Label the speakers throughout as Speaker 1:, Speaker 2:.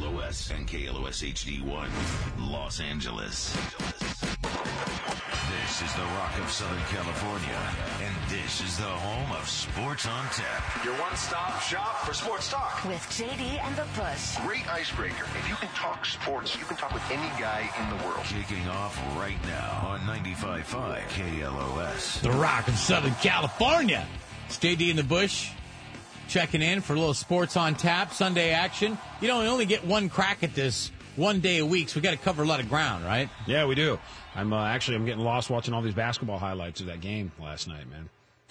Speaker 1: KLOS and KLOS HD1, Los Angeles. This is the Rock of Southern California, and this is the home of Sports on Tap.
Speaker 2: Your one-stop shop for sports talk.
Speaker 3: With JD and the Push.
Speaker 2: Great icebreaker. If you can talk sports, you can talk with any guy in the world.
Speaker 1: Kicking off right now on 95.5 KLOS.
Speaker 4: The Rock of Southern California. It's JD and the Bush checking in for a little Sports on Tap Sunday action. You know, we only get one crack at this one day a week, so we got to cover a lot of ground, right?
Speaker 5: Yeah, we do. I'm getting lost watching all these basketball highlights of that game last night, man.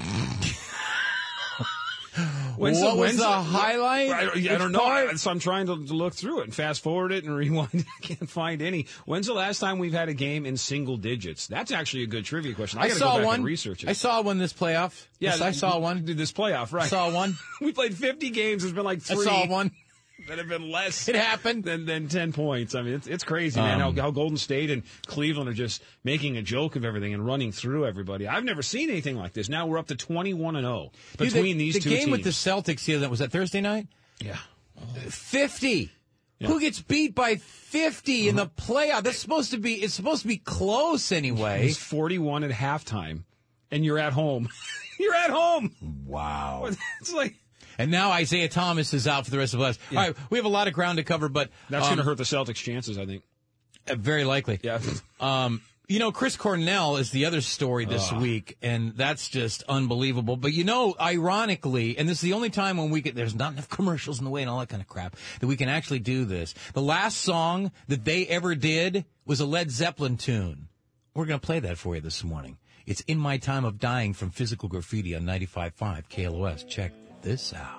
Speaker 4: What was the highlight?
Speaker 5: I don't know. So I'm trying to look through it and fast forward it and rewind it. I can't find any. When's the last time we've had a game in single digits? That's actually a good trivia question. I got to go back and research it.
Speaker 4: I saw one this playoff.
Speaker 5: Yeah,
Speaker 4: yes, I saw one.
Speaker 5: This playoff, right?
Speaker 4: I saw one.
Speaker 5: We played 50 games. There's been like 3.
Speaker 4: I saw one.
Speaker 5: That have been less.
Speaker 4: It happened.
Speaker 5: Than 10 points. I mean, it's crazy, man, how Golden State and Cleveland are just making a joke of everything and running through everybody. I've never seen anything like this. Now we're up to 21-0 between these two teams.
Speaker 4: The game with the Celtics the other night, was that Thursday night?
Speaker 5: Yeah.
Speaker 4: 50. Yeah. Who gets beat by 50 in the playoff? It's supposed to be close anyway.
Speaker 5: It's 41 at halftime, and you're at home. You're at home.
Speaker 4: Wow.
Speaker 5: It's like...
Speaker 4: And now Isaiah Thomas is out for the rest of us. Yeah. All right, we have a lot of ground to cover, but...
Speaker 5: That's going to hurt the Celtics' chances, I think.
Speaker 4: Very likely.
Speaker 5: Yeah.
Speaker 4: You know, Chris Cornell is the other story this week, and that's just unbelievable. But, you know, ironically, and this is the only time when there's not enough commercials in the way and all that kind of crap, that we can actually do this. The last song that they ever did was a Led Zeppelin tune. We're going to play that for you this morning. It's In My Time of Dying from Physical Graffiti on 95.5 KLOS. Check this out.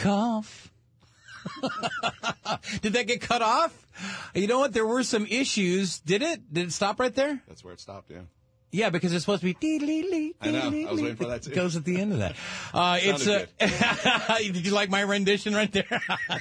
Speaker 4: cough. Did that get cut off? You know what? There were some issues. Did it? Did it stop right there?
Speaker 6: That's where it stopped, yeah.
Speaker 4: Yeah, because it's supposed to be dee-lee-lee.
Speaker 6: I know. I was waiting for that, too.
Speaker 4: It goes at the end of that. Did you like my rendition right there?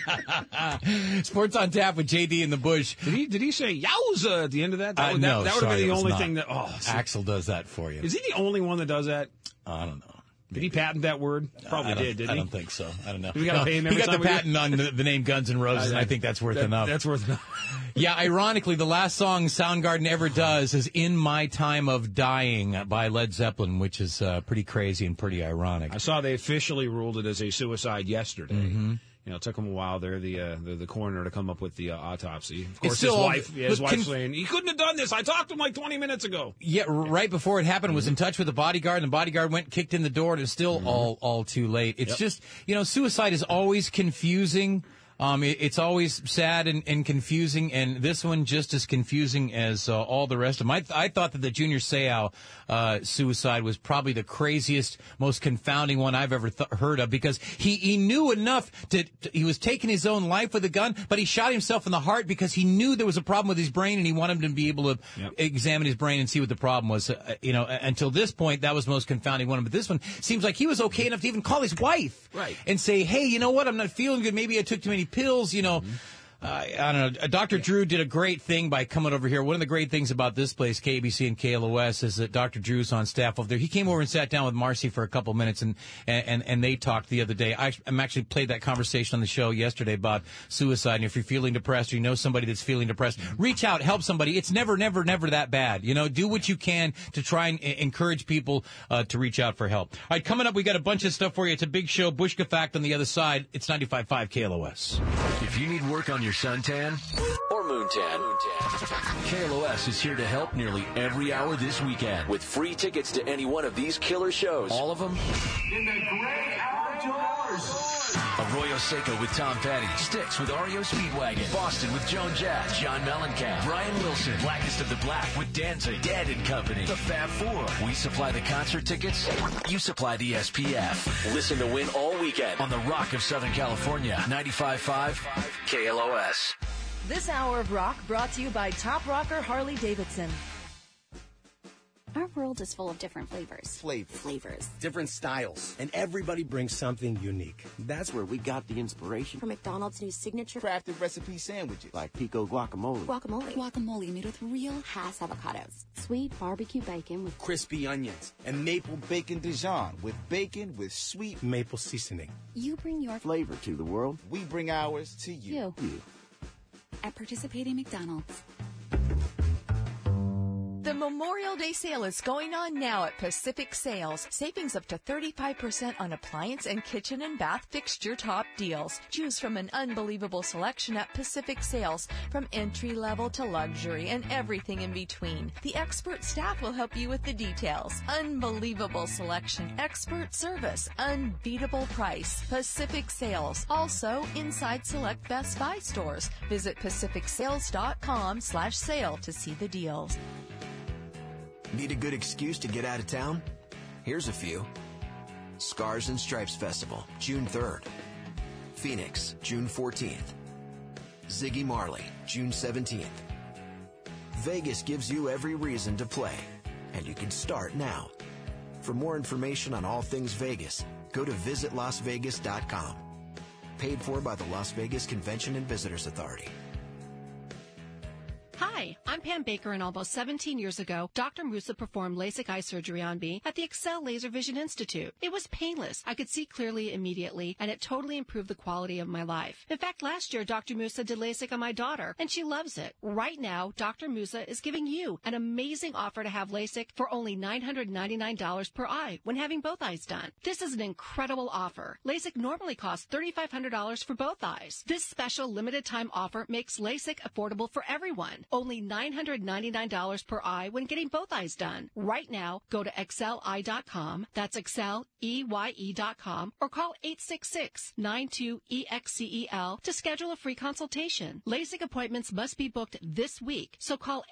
Speaker 4: Sports on Tap with JD in the Bush.
Speaker 5: Did he say yowza at the end of that? That would have been the only thing that. Oh,
Speaker 4: Axel does that for you.
Speaker 5: Is he the only one that does that?
Speaker 4: I don't know.
Speaker 5: Did he patent that word? Probably did, didn't he?
Speaker 4: I don't think so. I don't know.
Speaker 5: We got to pay him every
Speaker 4: he got
Speaker 5: time
Speaker 4: the patent on the name Guns N' Roses, and I think that's worth enough.
Speaker 5: That's worth enough.
Speaker 4: Yeah, ironically, the last song Soundgarden ever does is In My Time of Dying by Led Zeppelin, which is pretty crazy and pretty ironic.
Speaker 5: I saw they officially ruled it as a suicide yesterday.
Speaker 4: Mm-hmm.
Speaker 5: You know, it took him a while there, the coroner, to come up with the autopsy. Of course, his wife saying, he couldn't have done this. I talked to him like 20 minutes ago.
Speaker 4: Yeah, right before it happened, was in touch with the bodyguard, and the bodyguard went, kicked in the door, and it's still all too late. It's just, suicide is always confusing. It's always sad and confusing, and this one just as confusing as all the rest of them. I thought that the Junior Seau suicide was probably the craziest, most confounding one I've ever heard of, because he knew enough he was taking his own life with a gun, but he shot himself in the heart because he knew there was a problem with his brain, and he wanted him to be able to examine his brain and see what the problem was. Until this point, that was the most confounding one. But this one seems like he was okay enough to even call his wife and say, hey, you know what, I'm not feeling good. Maybe I took too many pills, I don't know. Dr. Drew did a great thing by coming over here. One of the great things about this place, KBC and KLOS, is that Dr. Drew's on staff over there. He came over and sat down with Marcy for a couple minutes, and they talked the other day. I'm actually played that conversation on the show yesterday about suicide. And if you're feeling depressed, or you know somebody that's feeling depressed, reach out, help somebody. It's never that bad. Do what you can to try and encourage people to reach out for help. All right, coming up, we got a bunch of stuff for you. It's a big show. Bushka Fact on the other side. It's 95.5 KLOS.
Speaker 1: If you need work on your suntan or moontan, KLOS is here to help nearly every hour this weekend with free tickets to any one of these killer shows. All of them in the great outdoors. Arroyo Seco with Tom Petty, Styx with REO Speedwagon, Boston with Joan Jett, John Mellencamp, Brian Wilson, Blackest of the Black with Danzig, Dad & Company, the Fab Four. We supply the concert tickets, you supply the SPF. Listen to win all weekend on the Rock of Southern California, 95.5 KLOS.
Speaker 3: This hour of rock brought to you by Top Rocker Harley Davidson.
Speaker 7: Our world is full of different flavors. Flavors.
Speaker 8: Different styles. And everybody brings something unique.
Speaker 9: That's where we got the inspiration.
Speaker 7: For McDonald's new signature
Speaker 9: crafted recipe sandwiches. Like pico guacamole.
Speaker 7: Guacamole made with real Hass avocados. Sweet barbecue bacon with
Speaker 9: crispy onions. And maple bacon Dijon with bacon with sweet
Speaker 8: maple seasoning.
Speaker 7: You bring your
Speaker 9: flavor to the world. We bring ours to you.
Speaker 7: At participating McDonald's.
Speaker 3: The Memorial Day sale is going on now at Pacific Sales. Savings up to 35% on appliance and kitchen and bath fixture top deals. Choose from an unbelievable selection at Pacific Sales, from entry level to luxury and everything in between. The expert staff will help you with the details. Unbelievable selection, expert service, unbeatable price. Pacific Sales. Also inside select Best Buy stores. Visit pacificsales.com/sale to see the deals.
Speaker 10: Need a good excuse to get out of town? Here's a few. Scars and Stripes Festival, June 3rd. Phoenix, June 14th. Ziggy Marley, June 17th. Vegas gives you every reason to play, and you can start now. For more information on all things Vegas, go to visitlasvegas.com. Paid for by the Las Vegas Convention and Visitors Authority.
Speaker 11: Hi, I'm Pam Baker, and almost 17 years ago, Dr. Musa performed LASIK eye surgery on me at the Excel Laser Vision Institute. It was painless. I could see clearly immediately, and it totally improved the quality of my life. In fact, last year, Dr. Musa did LASIK on my daughter, and she loves it. Right now, Dr. Musa is giving you an amazing offer to have LASIK for only $999 per eye when having both eyes done. This is an incredible offer. LASIK normally costs $3,500 for both eyes. This special limited time offer makes LASIK affordable for everyone. Only $999 $999 per eye when getting both eyes done. Right now, go to exceleye.com. That's exceleye.com or call 866-92-EXCEL to schedule a free consultation. LASIK appointments must be booked this week, so call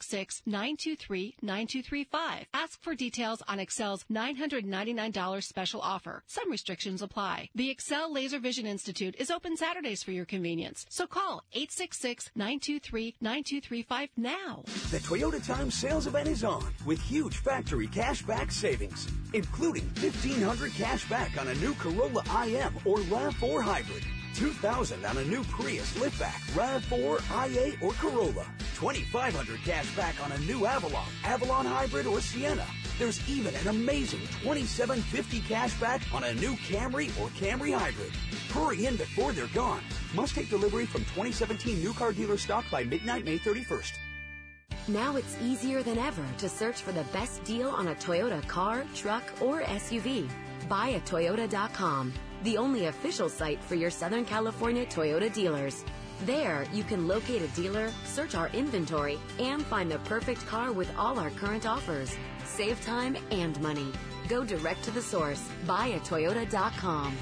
Speaker 11: 866-923-9235. Ask for details on Excel's $999 special offer. Some restrictions apply. The Excel Laser Vision Institute is open Saturdays for your convenience, so call 866-923-9235 now.
Speaker 12: The Toyota Times sales event is on with huge factory cashback savings, including $1,500 cash back on a new Corolla IM or RAV4 hybrid, $2,000 on a new Prius liftback, RAV4, i8, or Corolla, $2,500 cash back on a new Avalon, Avalon hybrid, or Sienna. There's even an amazing $2,750 cash back on a new Camry or Camry hybrid. Hurry in before they're gone. Must take delivery from 2017 new car dealer stock by midnight May 31st.
Speaker 13: Now it's easier than ever to search for the best deal on a Toyota car, truck, or SUV. BuyAToyota.com, the only official site for your Southern California Toyota dealers. There, you can locate a dealer, search our inventory, and find the perfect car with all our current offers. Save time and money. Go direct to the source. BuyAToyota.com.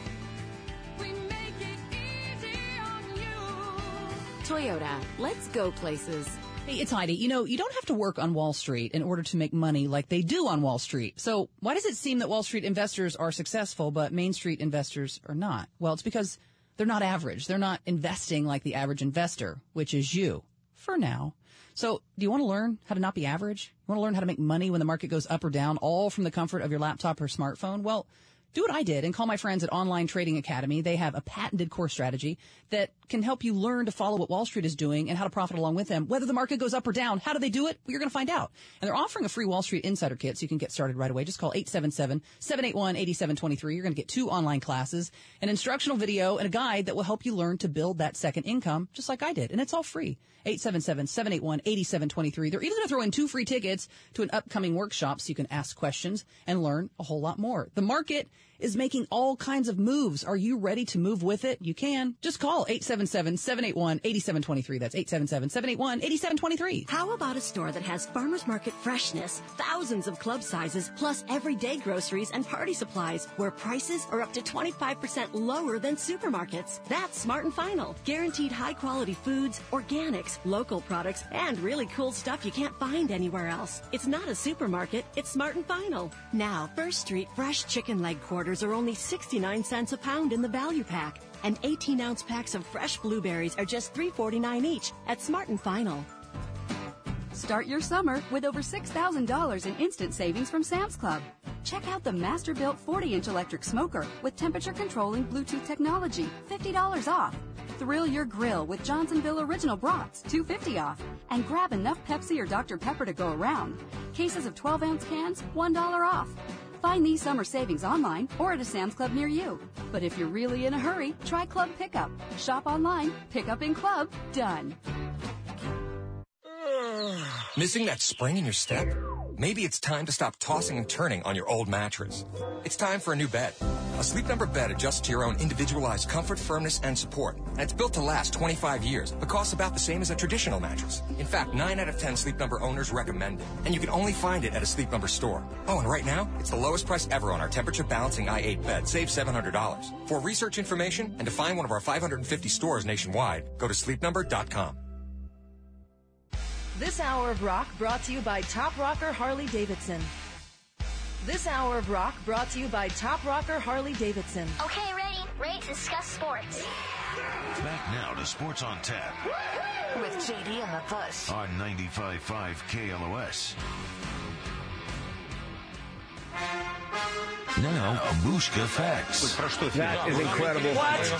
Speaker 13: Toyota, let's go places.
Speaker 14: Hey, it's Heidi. You know, you don't have to work on Wall Street in order to make money like they do on Wall Street. So why does it seem that Wall Street investors are successful, but Main Street investors are not? Well, it's because they're not average. They're not investing like the average investor, which is you, for now. So do you want to learn how to not be average? You want to learn how to make money when the market goes up or down, all from the comfort of your laptop or smartphone? Well, do what I did and call my friends at Online Trading Academy. They have a patented core strategy that can help you learn to follow what Wall Street is doing and how to profit along with them. Whether the market goes up or down, how do they do it? Well, you're going to find out. And they're offering a free Wall Street Insider Kit, so you can get started right away. Just call 877-781-8723. You're going to get 2 online classes, an instructional video, and a guide that will help you learn to build that second income, just like I did. And it's all free. 877-781-8723. They're even going to throw in 2 free tickets to an upcoming workshop so you can ask questions and learn a whole lot more. The market is making all kinds of moves. Are you ready to move with it? You can. Just call 877-781-8723. That's 877-781-8723.
Speaker 15: How about a store that has farmers market freshness, thousands of club sizes, plus everyday groceries and party supplies, where prices are up to 25% lower than supermarkets? That's Smart and Final. Guaranteed high-quality foods, organics, local products, and really cool stuff you can't find anywhere else. It's not a supermarket. It's Smart and Final. Now, First Street fresh chicken leg quarters are only 69 cents a pound in the value pack, and 18-ounce packs of fresh blueberries are just $3.49 each at Smart and Final.
Speaker 16: Start your summer with over $6,000 in instant savings from Sam's Club. Check out the Masterbuilt 40-inch electric smoker with temperature-controlling Bluetooth technology, $50 off. Thrill your grill with Johnsonville Original Brats, $2.50 off. And grab enough Pepsi or Dr. Pepper to go around. Cases of 12-ounce cans, $1 off. Find these summer savings online or at a Sam's Club near you. But if you're really in a hurry, try Club Pickup. Shop online, pick up in club, done.
Speaker 17: Missing that spring in your step? Maybe it's time to stop tossing and turning on your old mattress. It's time for a new bed. A Sleep Number bed adjusts to your own individualized comfort, firmness, and support. And it's built to last 25 years, but costs about the same as a traditional mattress. In fact, 9 out of 10 Sleep Number owners recommend it. And you can only find it at a Sleep Number store. Oh, and right now, it's the lowest price ever on our temperature balancing i8 bed. Save $700. For research information and to find one of our 550 stores nationwide, go to sleepnumber.com.
Speaker 18: This hour of rock brought to you by Top Rocker Harley Davidson. This hour of rock brought to you by Top Rocker Harley Davidson.
Speaker 19: Okay, ready to discuss sports.
Speaker 1: Back now to Sports on Tap.
Speaker 19: With JD and the Buzz.
Speaker 1: On 95.5 KLOS. Now, Bushka Facts.
Speaker 5: That is incredible.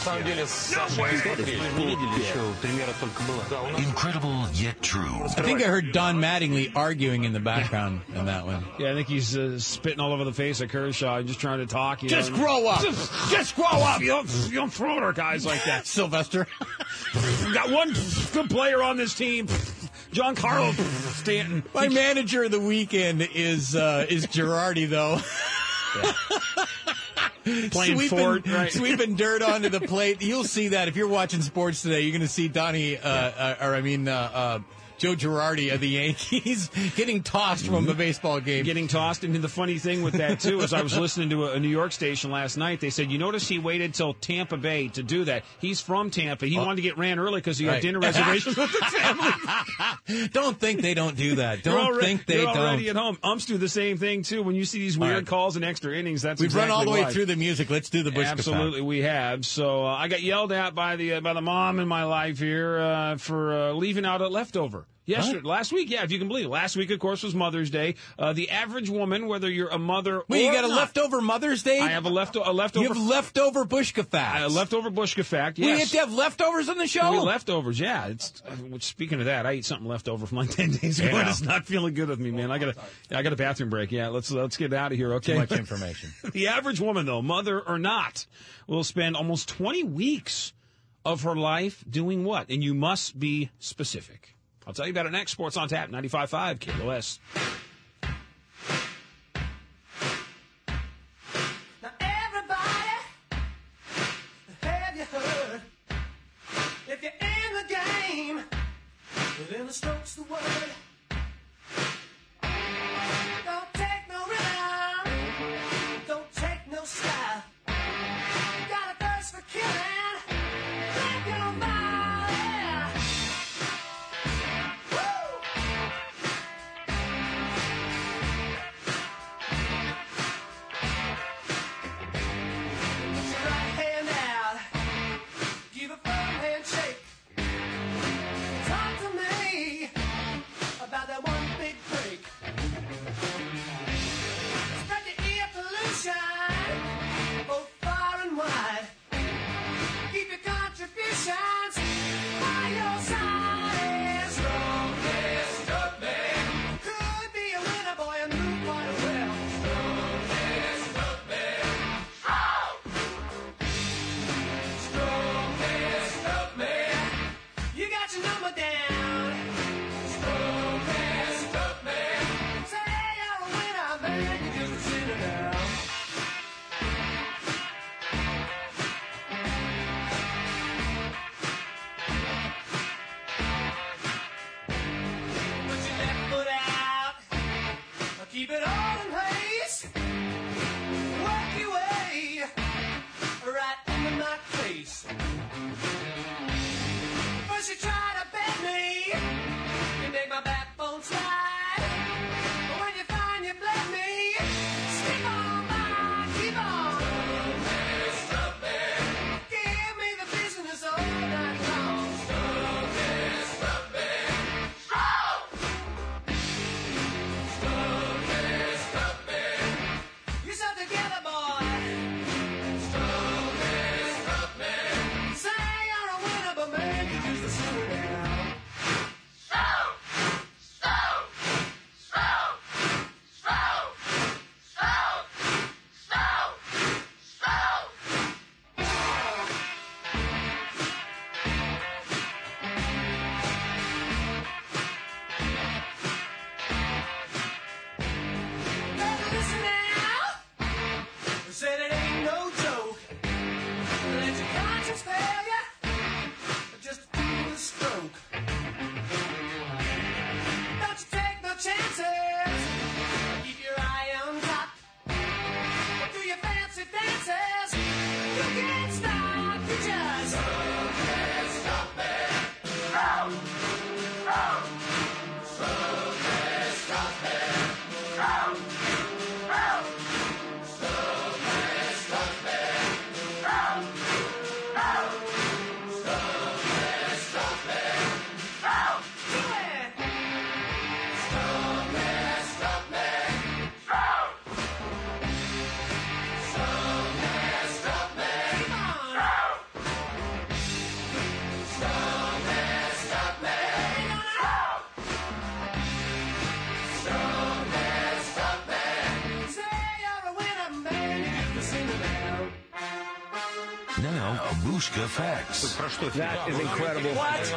Speaker 1: Incredible yet true.
Speaker 4: I think I heard Don Mattingly arguing in the background in that one.
Speaker 5: Yeah, I think he's spitting all over the face of Kershaw and just trying to talk.
Speaker 4: Just grow up. Just grow up.
Speaker 5: You don't throw it at guys like that.
Speaker 4: Sylvester.
Speaker 5: We've got one good player on this team. Giancarlo Stanton.
Speaker 4: My manager of the weekend is Girardi, though.
Speaker 5: Yeah. Playing Ford, right?
Speaker 4: Sweeping dirt onto the plate. You'll see that if you're watching sports today. You're going to see Joe Girardi of the Yankees getting tossed from a baseball game.
Speaker 5: Getting tossed. And the funny thing with that, too, is I was listening to a New York station last night. They said, you notice he waited till Tampa Bay to do that. He's from Tampa. He wanted to get ran early because he had dinner reservations with the family.
Speaker 4: Don't think they don't do that. Don't think they don't.
Speaker 5: You're already at home. Umps do the same thing, too. When you see these weird calls in extra innings, that's
Speaker 4: We've
Speaker 5: exactly
Speaker 4: run all the way
Speaker 5: why.
Speaker 4: through the music. Let's do the Bushka fact.
Speaker 5: Absolutely, we have. So I got yelled at by the mom in my life here for leaving out a leftover. Last week, if you can believe it. Last week, of course, was Mother's Day. The average woman, whether you're a mother
Speaker 4: Wait,
Speaker 5: or
Speaker 4: you got
Speaker 5: not,
Speaker 4: a leftover Mother's Day?
Speaker 5: I have a leftover.
Speaker 4: You have leftover Bushka facts.
Speaker 5: A leftover Bushka fact, yes.
Speaker 4: We have to have leftovers on the show?
Speaker 5: Leftovers, yeah. Speaking of that, I ate something left over from like 10 days ago.
Speaker 4: Yeah.
Speaker 5: It's not feeling good with me, man. I got a bathroom break. Yeah, let's get out of here, okay?
Speaker 4: Too much information.
Speaker 5: The average woman, though, mother or not, will spend almost 20 weeks of her life doing what? And you must be specific. I'll tell you about it next. Sports on Tap, 95.5 KLOS.
Speaker 20: Now everybody, have you heard? If you're in the game, then the stroke's the word. Don't take no rhythm, don't take no style. Got a thirst for killing, drink your mind. Keep it all in place. Work your way right into my face. First you try to bend me, you make my backbone slide. But when you find you bled me, stick on by, keep on. Give me the business all night long. Said it ain't no joke. Let your conscience fail you. Just do the stroke. Don't you take no chances. Keep your eye on top. Do your fancy dances. You can't stop. You just can't stop me. Round, round. So can't stop me. Round, round.
Speaker 1: Now, Bushka Facts.
Speaker 5: That is incredible.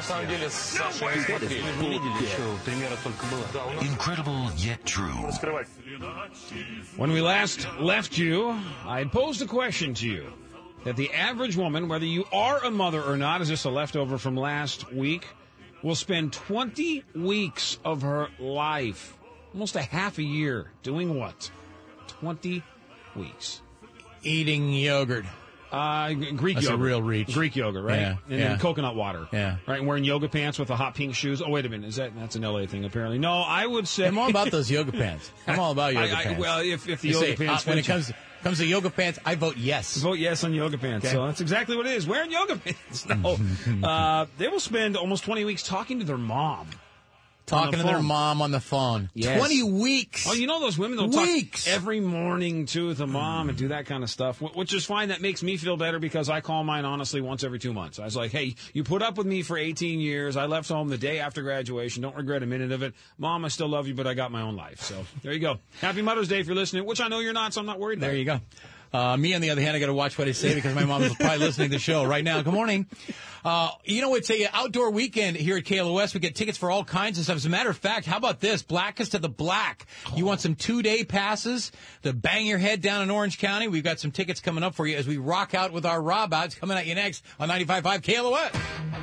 Speaker 1: Incredible yet true.
Speaker 5: When we last left you, I had posed a question to you that the average woman, whether you are a mother or not, is this a leftover from last week, will spend 20 weeks of her life, almost a half a year, doing what? 20 weeks.
Speaker 4: Eating yogurt.
Speaker 5: Greek
Speaker 4: That's
Speaker 5: yogurt.
Speaker 4: a real reach.
Speaker 5: Greek yogurt, right?
Speaker 4: Yeah,
Speaker 5: And
Speaker 4: yeah.
Speaker 5: then coconut water.
Speaker 4: Yeah.
Speaker 5: Right, and wearing yoga pants with the hot pink shoes. Oh, wait a minute. That's an LA thing, apparently. No, I would say...
Speaker 4: I'm all about those yoga pants. I'm all about yoga pants.
Speaker 5: Well, if the
Speaker 4: You
Speaker 5: yoga
Speaker 4: say,
Speaker 5: pants...
Speaker 4: when it
Speaker 5: fit you-
Speaker 4: comes to yoga pants, I vote yes.
Speaker 5: Vote yes on yoga pants.
Speaker 4: Okay.
Speaker 5: So that's exactly what it is. Wearing yoga pants. No. They will spend almost 20 weeks talking to their mom.
Speaker 4: Talking to their mom on the phone.
Speaker 5: Yes.
Speaker 4: 20 weeks.
Speaker 5: Oh, you know those women, they'll
Speaker 4: Weeks.
Speaker 5: talk every morning too with the mom and do that kind of stuff, which is fine. That makes me feel better because I call mine honestly once every 2 months. I was like, hey, you put up with me for 18 years. I left home the day after graduation. Don't regret a minute of it. Mom, I still love you, but I got my own life. So there you go. Happy Mother's Day if you're listening, which I know you're not, so I'm not worried about
Speaker 4: There
Speaker 5: it.
Speaker 4: you go. Me, on the other hand, I got to watch what I say because my mom is probably listening to the show right now. Good morning. It's a outdoor weekend here at KLOS. We get tickets for all kinds of stuff. As a matter of fact, how about this? Blackest of the Black. You want some 2-day passes to bang your head down in Orange County? We've got some tickets coming up for you as we rock out with our Rob Outs coming at you next on 95.5 KLOS.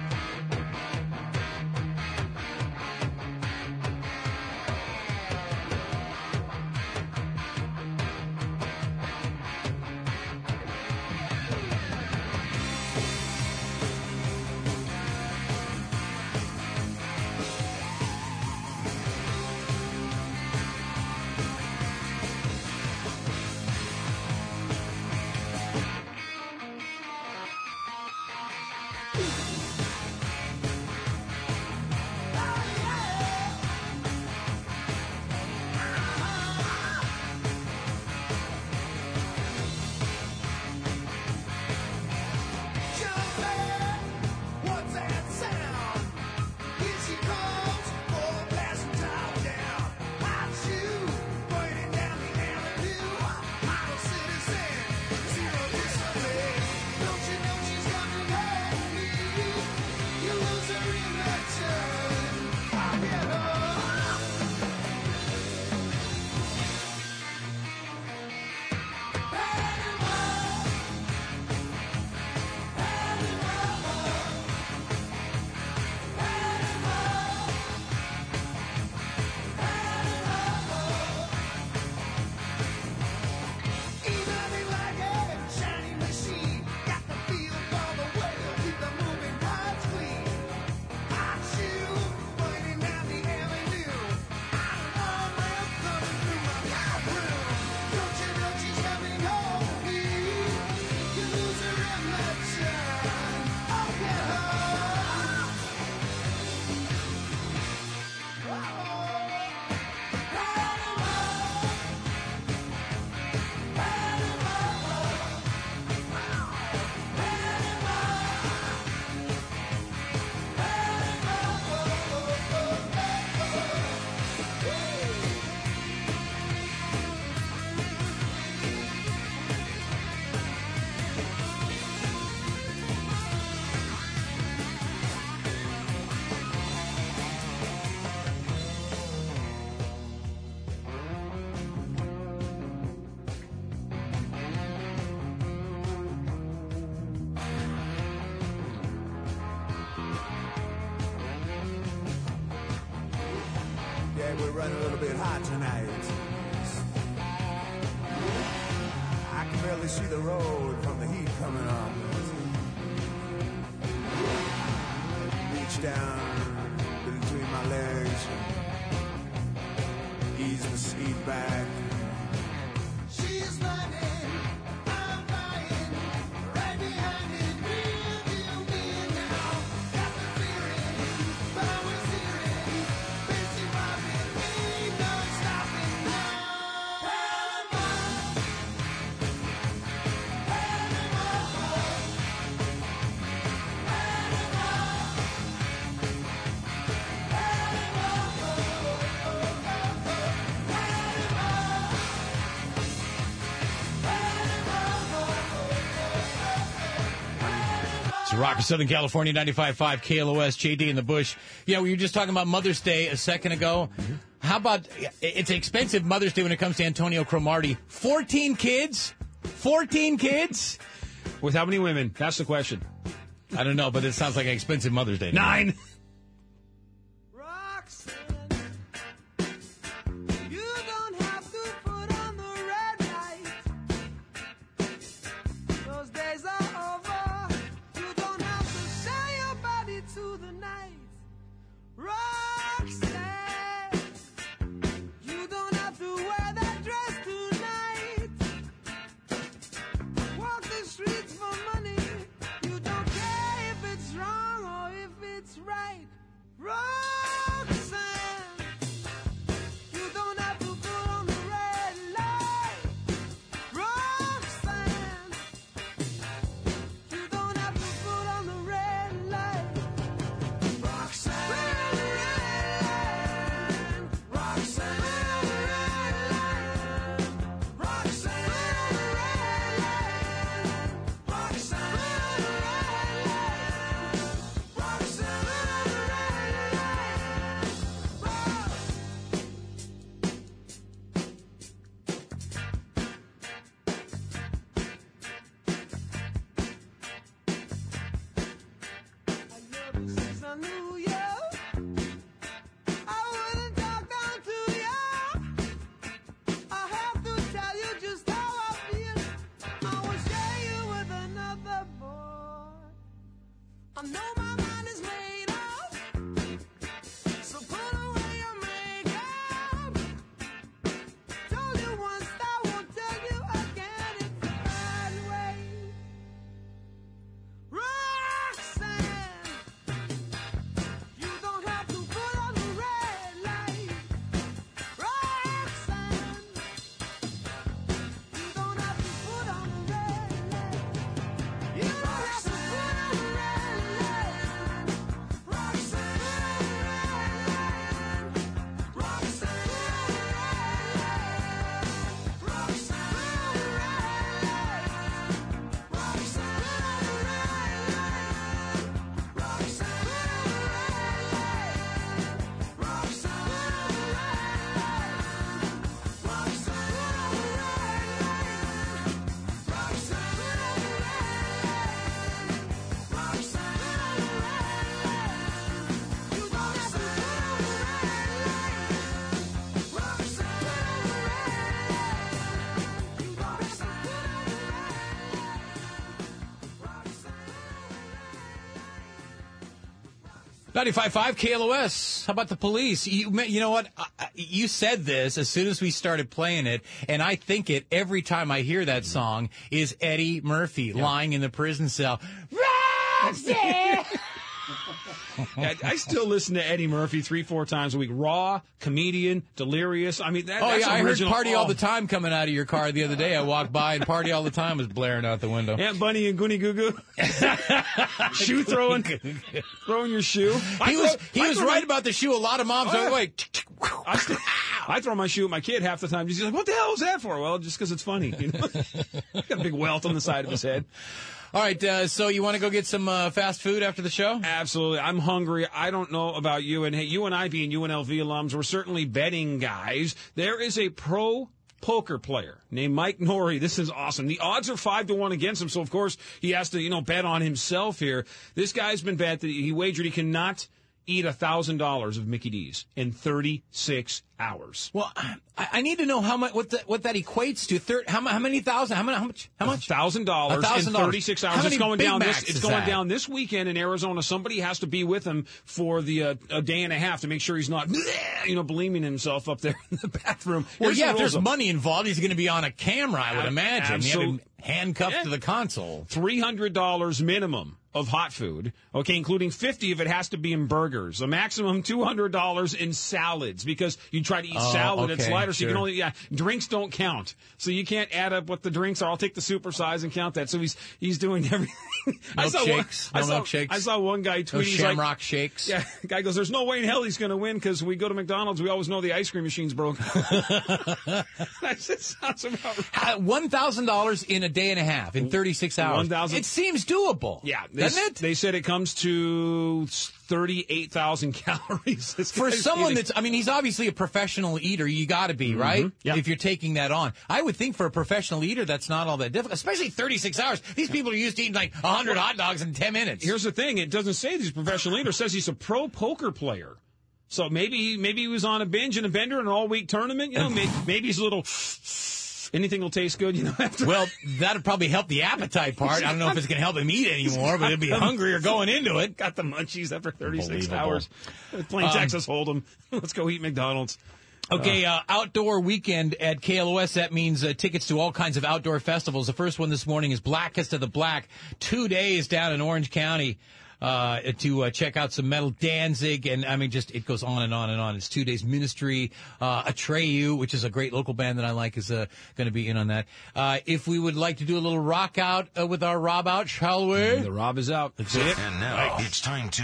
Speaker 20: Yeah, we're running a little bit hot tonight. I can barely see the road from the heat coming on. Reach down between my legs, ease the seat back. She's running, I'm flying, right behind it, real me now. Got the feeling, power searing, busy robbing, ain't no stopping now.
Speaker 4: It's Rock of Southern California, 95.5 KLOS, JD in the Bush. Yeah, we were just talking about Mother's Day a second ago. How about, it's an expensive Mother's Day when it comes to Antonio Cromartie. 14 kids? 14 kids?
Speaker 5: With how many women? That's the question.
Speaker 4: I don't know, but it sounds like an expensive Mother's Day.
Speaker 5: 9.
Speaker 20: I know my mind is made up, so put away your makeup. Told you once, I won't tell you again. It's the bad way. Roxanne, you don't have to put on the red light. Roxanne, you don't have to put on the red light. You don't have to put on the red light. Roxanne, Roxanne,
Speaker 4: .95.5 KLOS. How about the police? You know what? You said this as soon as we started playing it, and I think it every time I hear that song is Eddie Murphy lying in the prison cell. Roxanne!
Speaker 5: I still listen to Eddie Murphy 3-4 times a week. Raw, comedian, delirious. I mean, that's
Speaker 4: I heard
Speaker 5: original.
Speaker 4: Party All the Time coming out of your car the other day. I walked by, and Party All the Time was blaring out the window.
Speaker 5: Aunt Bunny and Goonie Goo Goo. Shoe throwing your shoe.
Speaker 4: He was right about the shoe. A lot of moms are like,
Speaker 5: I throw my shoe at my kid half the time. He's like, what the hell was that for? Well, just because it's funny. You know? He's got a big welt on the side of his head.
Speaker 4: All right, so you want to go get some fast food after the show?
Speaker 5: Absolutely. I'm hungry. I don't know about you. And hey, you and I being UNLV alums, we're certainly betting guys. There is a pro poker player named Mike Norrie. This is awesome. The odds are 5-1 against him, so of course he has to, bet on himself here. This guy's been bet that he wagered he cannot eat $1,000 of Mickey D's in 36 hours.
Speaker 4: Well, I need to know how much what that equates to. How many thousand? How much?
Speaker 5: $1,000 in 36 hours.
Speaker 4: It's going down
Speaker 5: down this weekend in Arizona. Somebody has to be with him for the a day and a half to make sure he's not, buliming himself up there in the bathroom.
Speaker 4: Well, if there's money involved, he's going to be on a camera, I would imagine.
Speaker 5: Absolutely.
Speaker 4: Handcuffed to the console.
Speaker 5: $300 minimum of hot food, okay, including $50 if it has to be in burgers. A maximum $200 in salads, because you try to eat salad, it's lighter, so you can only, drinks don't count. So you can't add up what the drinks are. I'll take the supersize and count that. So he's doing everything.
Speaker 4: Milkshakes.
Speaker 5: I saw one guy tweet.
Speaker 4: Those Shamrock shakes.
Speaker 5: Yeah, the guy goes, there's no way in hell he's going to win because we go to McDonald's, we always know the ice cream machine's broken. That just sounds about right.
Speaker 4: $1,000 in a day and a half, in 36 hours. It seems doable.
Speaker 5: Yeah.
Speaker 4: Doesn't it?
Speaker 5: They said it comes to 38,000 calories.
Speaker 4: For someone he's obviously a professional eater. You got to be, right?
Speaker 5: Yeah.
Speaker 4: If you're taking that on. I would think for a professional eater, that's not all that difficult, especially 36 hours. These people are used to eating like 100 hot dogs in 10 minutes.
Speaker 5: Here's the thing. It doesn't say he's a professional eater. It says he's a pro poker player. So maybe he was on a binge and a bender in an all-week tournament. Maybe he's a little... Anything will taste good, after.
Speaker 4: Well, that'd probably help the appetite part. I don't know if it's going to help him eat anymore, but he'll be hungrier going into it.
Speaker 5: Got the munchies after 36 hours. Playing Texas Hold'em. Let's go eat McDonald's.
Speaker 4: Okay, outdoor weekend at KLOS. That means tickets to all kinds of outdoor festivals. The first one this morning is Blackest of the Black. 2 days down in Orange County. To check out some metal. Danzig, and it goes on and on and on. It's 2 days. Ministry, Atreyu, which is a great local band that I like, is going to be in on that. If we would like to do a little rock out with our Rob out, shall we?
Speaker 5: The Rob is out. That's it.
Speaker 1: And now it's time to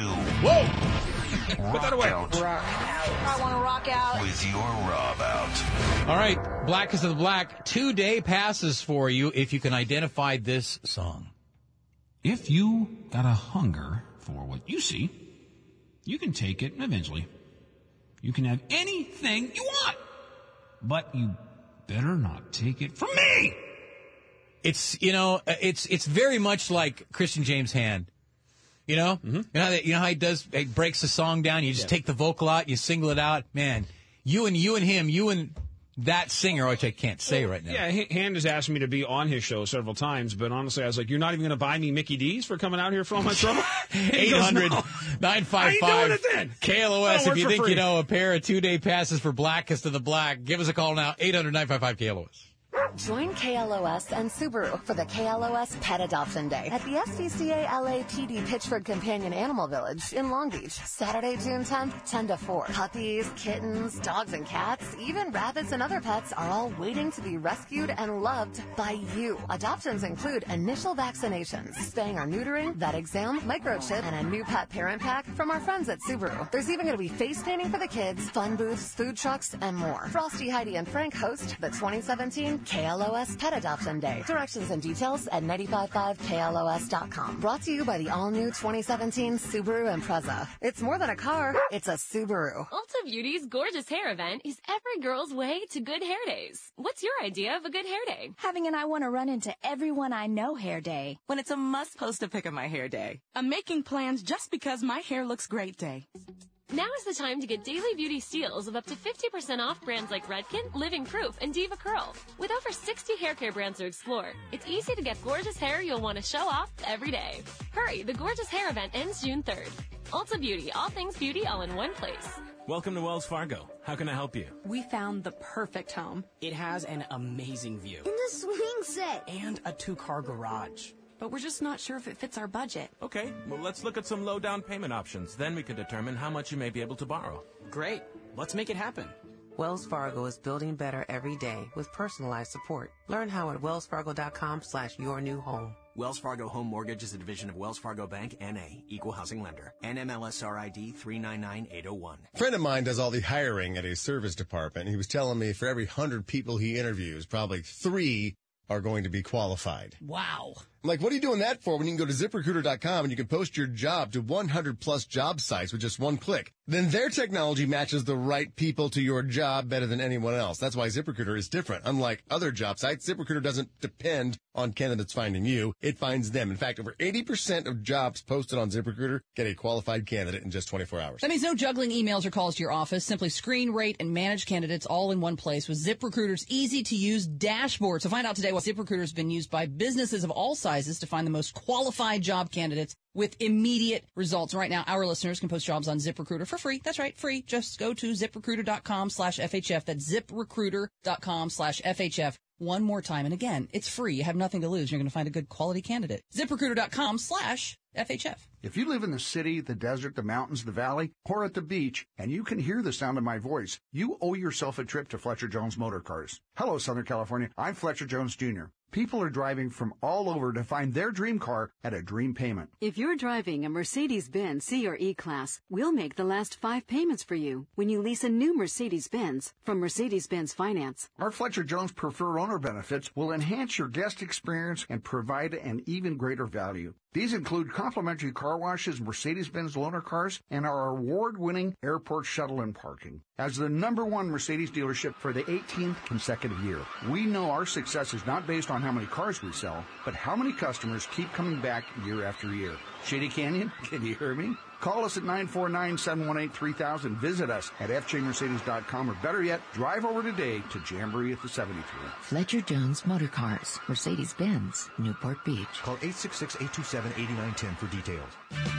Speaker 5: put that away.
Speaker 18: I want to rock out
Speaker 1: with your Rob out.
Speaker 4: All right, Blackest of the Black. 2 day passes for you if you can identify this song.
Speaker 5: If you got a hunger for what you see, you can take it eventually. You can have anything you want, but you better not take it from me.
Speaker 4: It's it's very much like Christian James' Hand.
Speaker 5: Mm-hmm.
Speaker 4: You know how he breaks the song down. You just take the vocal out, you single it out. Man, you and him, you and that singer, which I can't say right now.
Speaker 5: Yeah, Han has asked me to be on his show several times, but honestly, I was like, you're not even going to buy me Mickey D's for coming out here for all my trouble?
Speaker 4: 800-955-KLOS. If you think
Speaker 5: free.
Speaker 4: you know a pair of 2-day passes for Blackest of the Black, give us a call now, 800-955-KLOS.
Speaker 21: Join KLOS and Subaru for the KLOS Pet Adoption Day at the SPCA LAPD Pittsford Companion Animal Village in Long Beach, Saturday, June 10th, 10 to 4. Puppies, kittens, dogs and cats, even rabbits and other pets are all waiting to be rescued and loved by you. Adoptions include initial vaccinations, spaying or neutering, vet exam, microchip, and a new pet parent pack from our friends at Subaru. There's even going to be face painting for the kids, fun booths, food trucks, and more. Frosty, Heidi, and Frank host the 2017 KLOS Pet Adoption Day. Directions and details at 955KLOS.com. Brought to you by the all-new 2017 Subaru Impreza. It's more than a car, it's a Subaru.
Speaker 22: Ulta Beauty's gorgeous hair event is every girl's way to good hair days. What's your idea of a good hair day?
Speaker 23: Having an I want to run into everyone I know hair day. When it's a must post a pic of my hair day. I'm making plans just because my hair looks great day.
Speaker 22: Now is the time to get Daily Beauty steals of up to 50% off brands like Redken, Living Proof, and Diva Curl. With over 60 hair care brands to explore, it's easy to get gorgeous hair you'll want to show off every day. Hurry, the gorgeous hair event ends June 3rd. Ulta Beauty, all things beauty all in one place.
Speaker 24: Welcome to Wells Fargo. How can I help you?
Speaker 23: We found the perfect home.
Speaker 25: It has an amazing view.
Speaker 23: In the swing set.
Speaker 25: And a 2-car garage.
Speaker 23: But we're just not sure if it fits our budget.
Speaker 24: Okay, well, let's look at some low down payment options. Then we can determine how much you may be able to borrow.
Speaker 25: Great. Let's make it happen.
Speaker 26: Wells Fargo is building better every day with personalized support. Learn how at wellsfargo.com/yournewhome.
Speaker 10: Wells Fargo Home Mortgage is a division of Wells Fargo Bank, N.A., Equal Housing Lender. NMLSR ID 399801.
Speaker 27: A friend of mine does all the hiring at a service department. He was telling me for every 100 people he interviews, probably 3 are going to be qualified.
Speaker 14: Wow.
Speaker 27: I'm like, what are you doing that for when you can go to ZipRecruiter.com and you can post your job to 100-plus job sites with just one click? Then their technology matches the right people to your job better than anyone else. That's why ZipRecruiter is different. Unlike other job sites, ZipRecruiter doesn't depend on candidates finding you. It finds them. In fact, over 80% of jobs posted on ZipRecruiter get a qualified candidate in just 24 hours.
Speaker 14: That means no juggling emails or calls to your office. Simply screen, rate, and manage candidates all in one place with ZipRecruiter's easy-to-use dashboard. So find out today why ZipRecruiter has been used by businesses of all sizes to find the most qualified job candidates with immediate results. Right now, our listeners can post jobs on ZipRecruiter for free. That's right, free. Just go to ZipRecruiter.com/FHF. That's ZipRecruiter.com/FHF. One more time. And again, it's free. You have nothing to lose. You're going to find a good quality candidate. ZipRecruiter.com/FHF.
Speaker 28: If you live in the city, the desert, the mountains, the valley, or at the beach, and you can hear the sound of my voice, you owe yourself a trip to Fletcher Jones Motor Cars. Hello, Southern California. I'm Fletcher Jones Jr. People are driving from all over to find their dream car at a dream payment.
Speaker 29: If you're driving a Mercedes-Benz C or E-Class, we'll make the last 5 payments for you when you lease a new Mercedes-Benz from Mercedes-Benz Finance.
Speaker 28: Our Fletcher Jones Preferred Owner benefits will enhance your guest experience and provide an even greater value. These include complimentary car washes, Mercedes-Benz loaner cars, and our award-winning airport shuttle and parking. As the #1 Mercedes dealership for the 18th consecutive year, we know our success is not based on how many cars we sell, but how many customers keep coming back year after year. Shady Canyon, can you hear me? Call us at 949-718-3000. Visit us at fjmercedes.com, or better yet, drive over today to Jamboree at the 73.
Speaker 30: Fletcher Jones Motor Cars, Mercedes-Benz, Newport Beach.
Speaker 31: Call 866-827-8910 for details.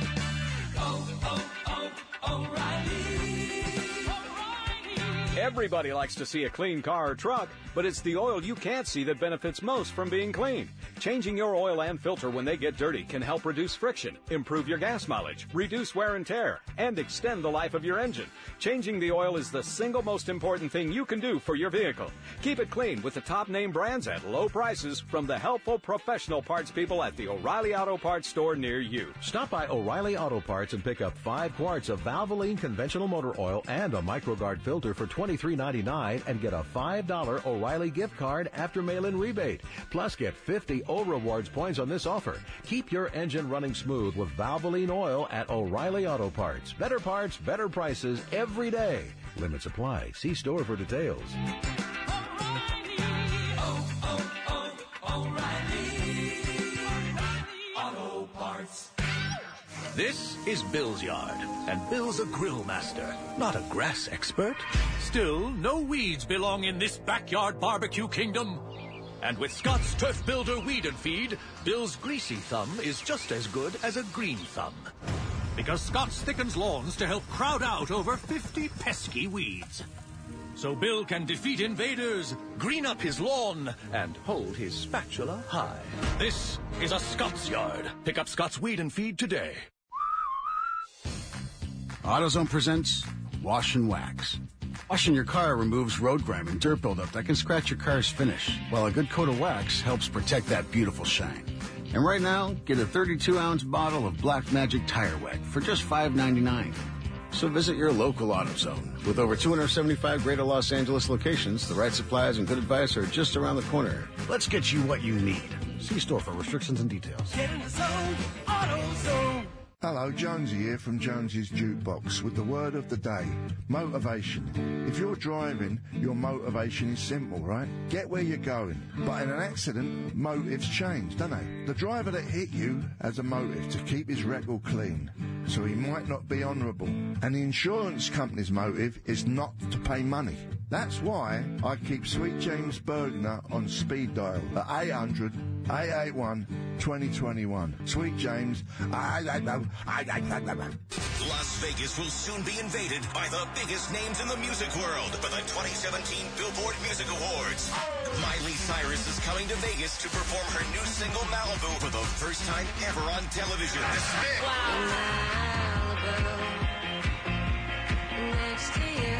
Speaker 32: Everybody likes to see a clean car or truck, but it's the oil you can't see that benefits most from being clean. Changing your oil and filter when they get dirty can help reduce friction, improve your gas mileage, reduce wear and tear, and extend the life of your engine. Changing the oil is the single most important thing you can do for your vehicle. Keep it clean with the top name brands at low prices from the helpful professional parts people at the O'Reilly Auto Parts store near you.
Speaker 33: Stop by O'Reilly Auto Parts and pick up 5 quarts of Valvoline conventional motor oil and a MicroGuard filter for $23.99 and get a $5 O'Reilly gift card after mail-in rebate. Plus, get 50 O-Rewards points on this offer. Keep your engine running smooth with Valvoline oil at O'Reilly Auto Parts. Better parts, better prices every day. Limits apply. See store for details.
Speaker 20: O'Reilly Auto Parts.
Speaker 2: This is Bill's yard, and Bill's a grill master, not a grass expert. Still, no weeds belong in this backyard barbecue kingdom. And with Scott's Turf Builder Weed and Feed, Bill's greasy thumb is just as good as a green thumb. Because Scott's thickens lawns to help crowd out over 50 pesky weeds. So Bill can defeat invaders, green up his lawn, and hold his spatula high. This is a Scott's yard. Pick up Scott's Weed and Feed today.
Speaker 3: AutoZone presents Wash and Wax. Washing your car removes road grime and dirt buildup that can scratch your car's finish, while a good coat of wax helps protect that beautiful shine. And right now, get a 32-ounce bottle of Black Magic Tire Wet for just $5.99. So visit your local AutoZone. With over 275 Greater Los Angeles locations, the right supplies and good advice are just around the corner. Let's get you what you need. See store for restrictions and details.
Speaker 20: Get in the zone, AutoZone.
Speaker 6: Hello, Jonesy here from Jonesy's Jukebox with the word of the day, motivation. If you're driving, your motivation is simple, right? Get where you're going. But in an accident, motives change, don't they? The driver that hit you has a motive to keep his record clean, so he might not be honourable. And the insurance company's motive is not to pay money. That's why I keep Sweet James Bergner on speed dial at 800-881-2021. Sweet James,
Speaker 7: Las Vegas will soon be invaded by the biggest names in the music world for the 2017 Billboard Music Awards. Miley Cyrus is coming to Vegas to perform her new single Malibu for the first time ever on television.
Speaker 20: Next to you.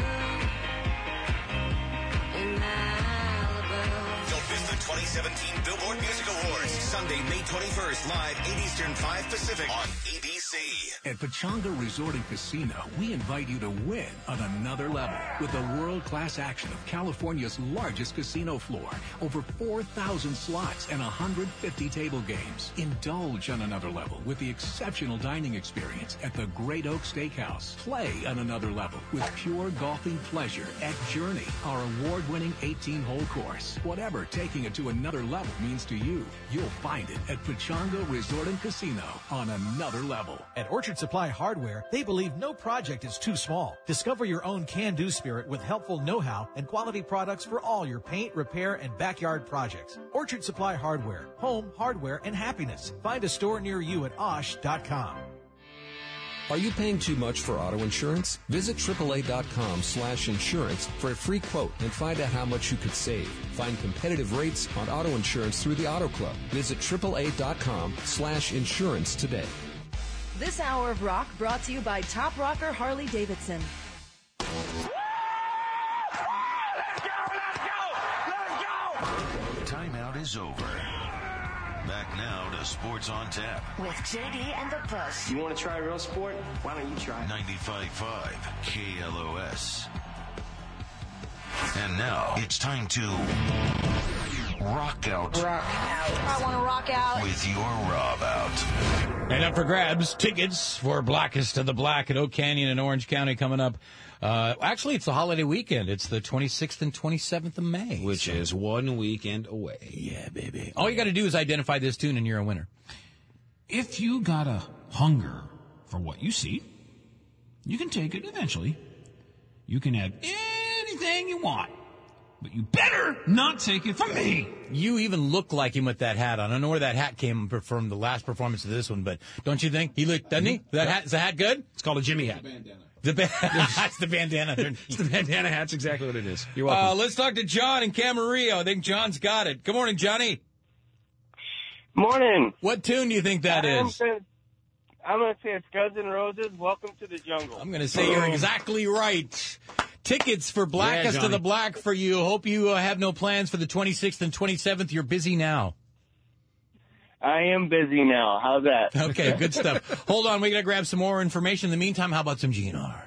Speaker 7: Don't miss the 2017 Billboard Music Awards, Sunday, May 21st, live 8 Eastern, 5 Pacific on ABC.
Speaker 31: At Pechanga Resort and Casino, we invite you to win on another level with the world-class action of California's largest casino floor. Over 4,000 slots and 150 table games. Indulge on another level with the exceptional dining experience at the Great Oak Steakhouse. Play on another level with pure golfing pleasure at Journey, our award-winning 18-hole course. Whatever taking it to another level means to you, you'll find it at Pechanga Resort and Casino on another level. At Orchard Supply Hardware, they believe no project is too small. Discover your own can-do spirit with helpful know-how and quality products for all your paint, repair, and backyard projects. Orchard Supply Hardware, home, hardware, and happiness. Find a store near you at osh.com.
Speaker 8: Are you paying too much for auto insurance? Visit AAA.com/insurance for a free quote and find out how much you could save. Find competitive rates on auto insurance through the Auto Club. Visit AAA.com/insurance today.
Speaker 18: This hour of rock brought to you by Top Rocker Harley Davidson.
Speaker 7: Timeout is over. Back now to Sports on Tap.
Speaker 21: With JD and the Push.
Speaker 9: You want to try real sport? Why don't you try?
Speaker 7: 95.5 KLOS. And now it's time to rock out.
Speaker 21: Rock out. I want to rock out.
Speaker 7: With your Rob Out.
Speaker 4: And up for grabs, tickets for Blackest of the Black at Oak Canyon in Orange County coming up. Actually, it's the holiday weekend. It's the 26th and 27th of May.
Speaker 5: Which is 1 weekend away.
Speaker 4: Yeah, baby. All you got to do is identify this tune and you're a winner.
Speaker 5: If you got a hunger for what you see, you can take it eventually. You can have anything you want. But you better not take it from me.
Speaker 4: You even look like him with that hat on. I don't know where that hat came from the last performance of this one, but don't you think? He looked, doesn't he? Is the hat good?
Speaker 5: It's called a Jimmy hat.
Speaker 4: That's the bandana.
Speaker 5: It's the bandana hat's exactly what it is. You're welcome.
Speaker 4: Let's talk to John in Camarillo. I think John's got it. Good morning, Johnny.
Speaker 11: Morning.
Speaker 4: What tune do you think that is?
Speaker 11: I'm going to say it's Guns N' Roses, Welcome to the Jungle.
Speaker 4: I'm going to say you're exactly right. Tickets for Blackest of the Black for you. Hope you have no plans for the 26th and 27th. You're busy now.
Speaker 11: I am busy now. How's that?
Speaker 4: Okay, good stuff. Hold on. We're going to grab some more information. In the meantime, how about some GNR?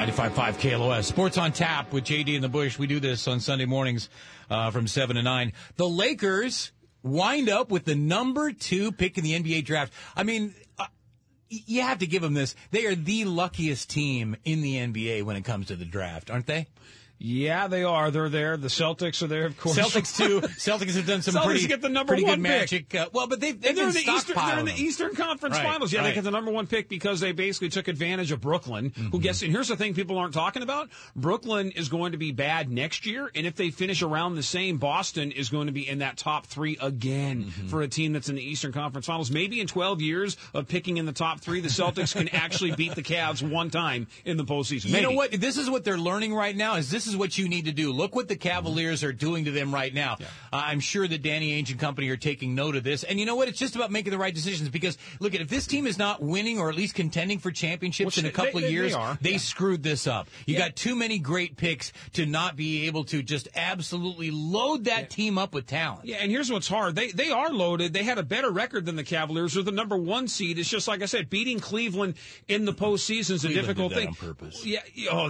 Speaker 4: 95.5 KLOS. Sports on Tap with JD and the Bush. We do this on Sunday mornings from 7 to 9. The Lakers wind up with the number 2 pick in the NBA draft. I mean, you have to give them this. They are the luckiest team in the NBA when it comes to the draft, aren't they?
Speaker 5: Yeah, they are. They're there. The Celtics are there, of course.
Speaker 4: Celtics, too. Celtics have done some
Speaker 5: Celtics get the number
Speaker 4: pretty
Speaker 5: one
Speaker 4: good
Speaker 5: pick.
Speaker 4: magic. Well, but they're
Speaker 5: in the Eastern Conference Finals. Yeah, they get the number 1 pick because they basically took advantage of Brooklyn, who gets, and here's the thing people aren't talking about. Brooklyn is going to be bad next year, and if they finish around the same, Boston is going to be in that top 3 again for a team that's in the Eastern Conference Finals. Maybe in 12 years of picking in the top 3, the Celtics can actually beat the Cavs one time in the postseason.
Speaker 4: You know what? This is what they're learning right now, is this is what you need to do. Look what the Cavaliers are doing to them right now. Yeah. I'm sure that Danny Ainge and company are taking note of this. And you know what? It's just about making the right decisions because, look, if this team is not winning or at least contending for championships in a couple of years, they screwed this up. You got too many great picks to not be able to just absolutely load that team up with talent.
Speaker 5: Yeah, and here's what's hard. They are loaded. They had a better record than the Cavaliers. They're the number 1 seed. It's just, like I said, beating Cleveland in the postseason is a difficult thing.
Speaker 4: On purpose.
Speaker 5: Yeah.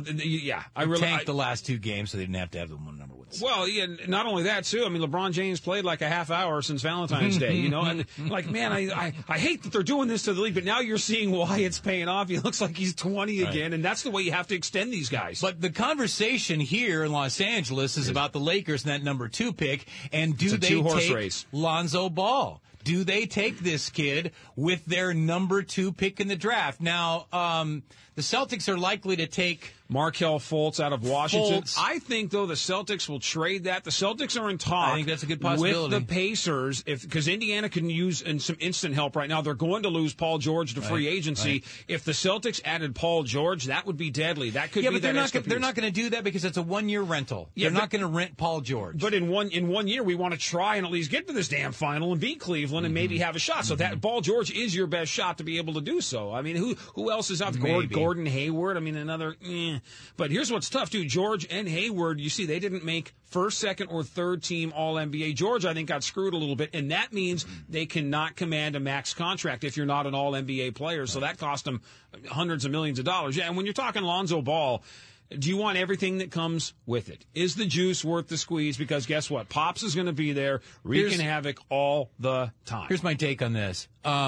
Speaker 4: I tanked the last 2 games so they didn't have to have the one number 1 seed.
Speaker 5: Well, yeah, not only that, too. I mean, LeBron James played like a half hour since Valentine's Day, you know? And, like, man, I hate that they're doing this to the league, but now you're seeing why it's paying off. He looks like he's 20 again, and that's the way you have to extend these guys.
Speaker 4: But the conversation here in Los Angeles is about the Lakers and that number 2 pick, and do they take Lonzo Ball? Do they take this kid with their number 2 pick in the draft? Now, the Celtics are likely to take
Speaker 5: Markelle Fultz out of Washington.
Speaker 4: Fultz.
Speaker 5: I think, though, the Celtics will trade that. The Celtics are in talk.
Speaker 4: I think that's a good possibility.
Speaker 5: With the Pacers, because Indiana can use some instant help right now. They're going to lose Paul George to free agency. Right. If the Celtics added Paul George, that would be deadly. That could be
Speaker 4: but they're not going to do that because it's a 1-year rental. They're not going to rent Paul George.
Speaker 5: But in one year, we want to try and at least get to this damn final and beat Cleveland and maybe have a shot. So that Paul George is your best shot to be able to do so. I mean, who else is out there? Gordon Hayward. I mean, another. But here's what's tough, too. George and Hayward, you see, they didn't make first, second, or third team All-NBA. George, I think, got screwed a little bit, and that means they cannot command a max contract if you're not an All-NBA player. So that cost them hundreds of millions of dollars. Yeah, and when you're talking Lonzo Ball, do you want everything that comes with it? Is the juice worth the squeeze? Because guess what? Pops is going to be there wreaking havoc all the time.
Speaker 4: Here's my take on this.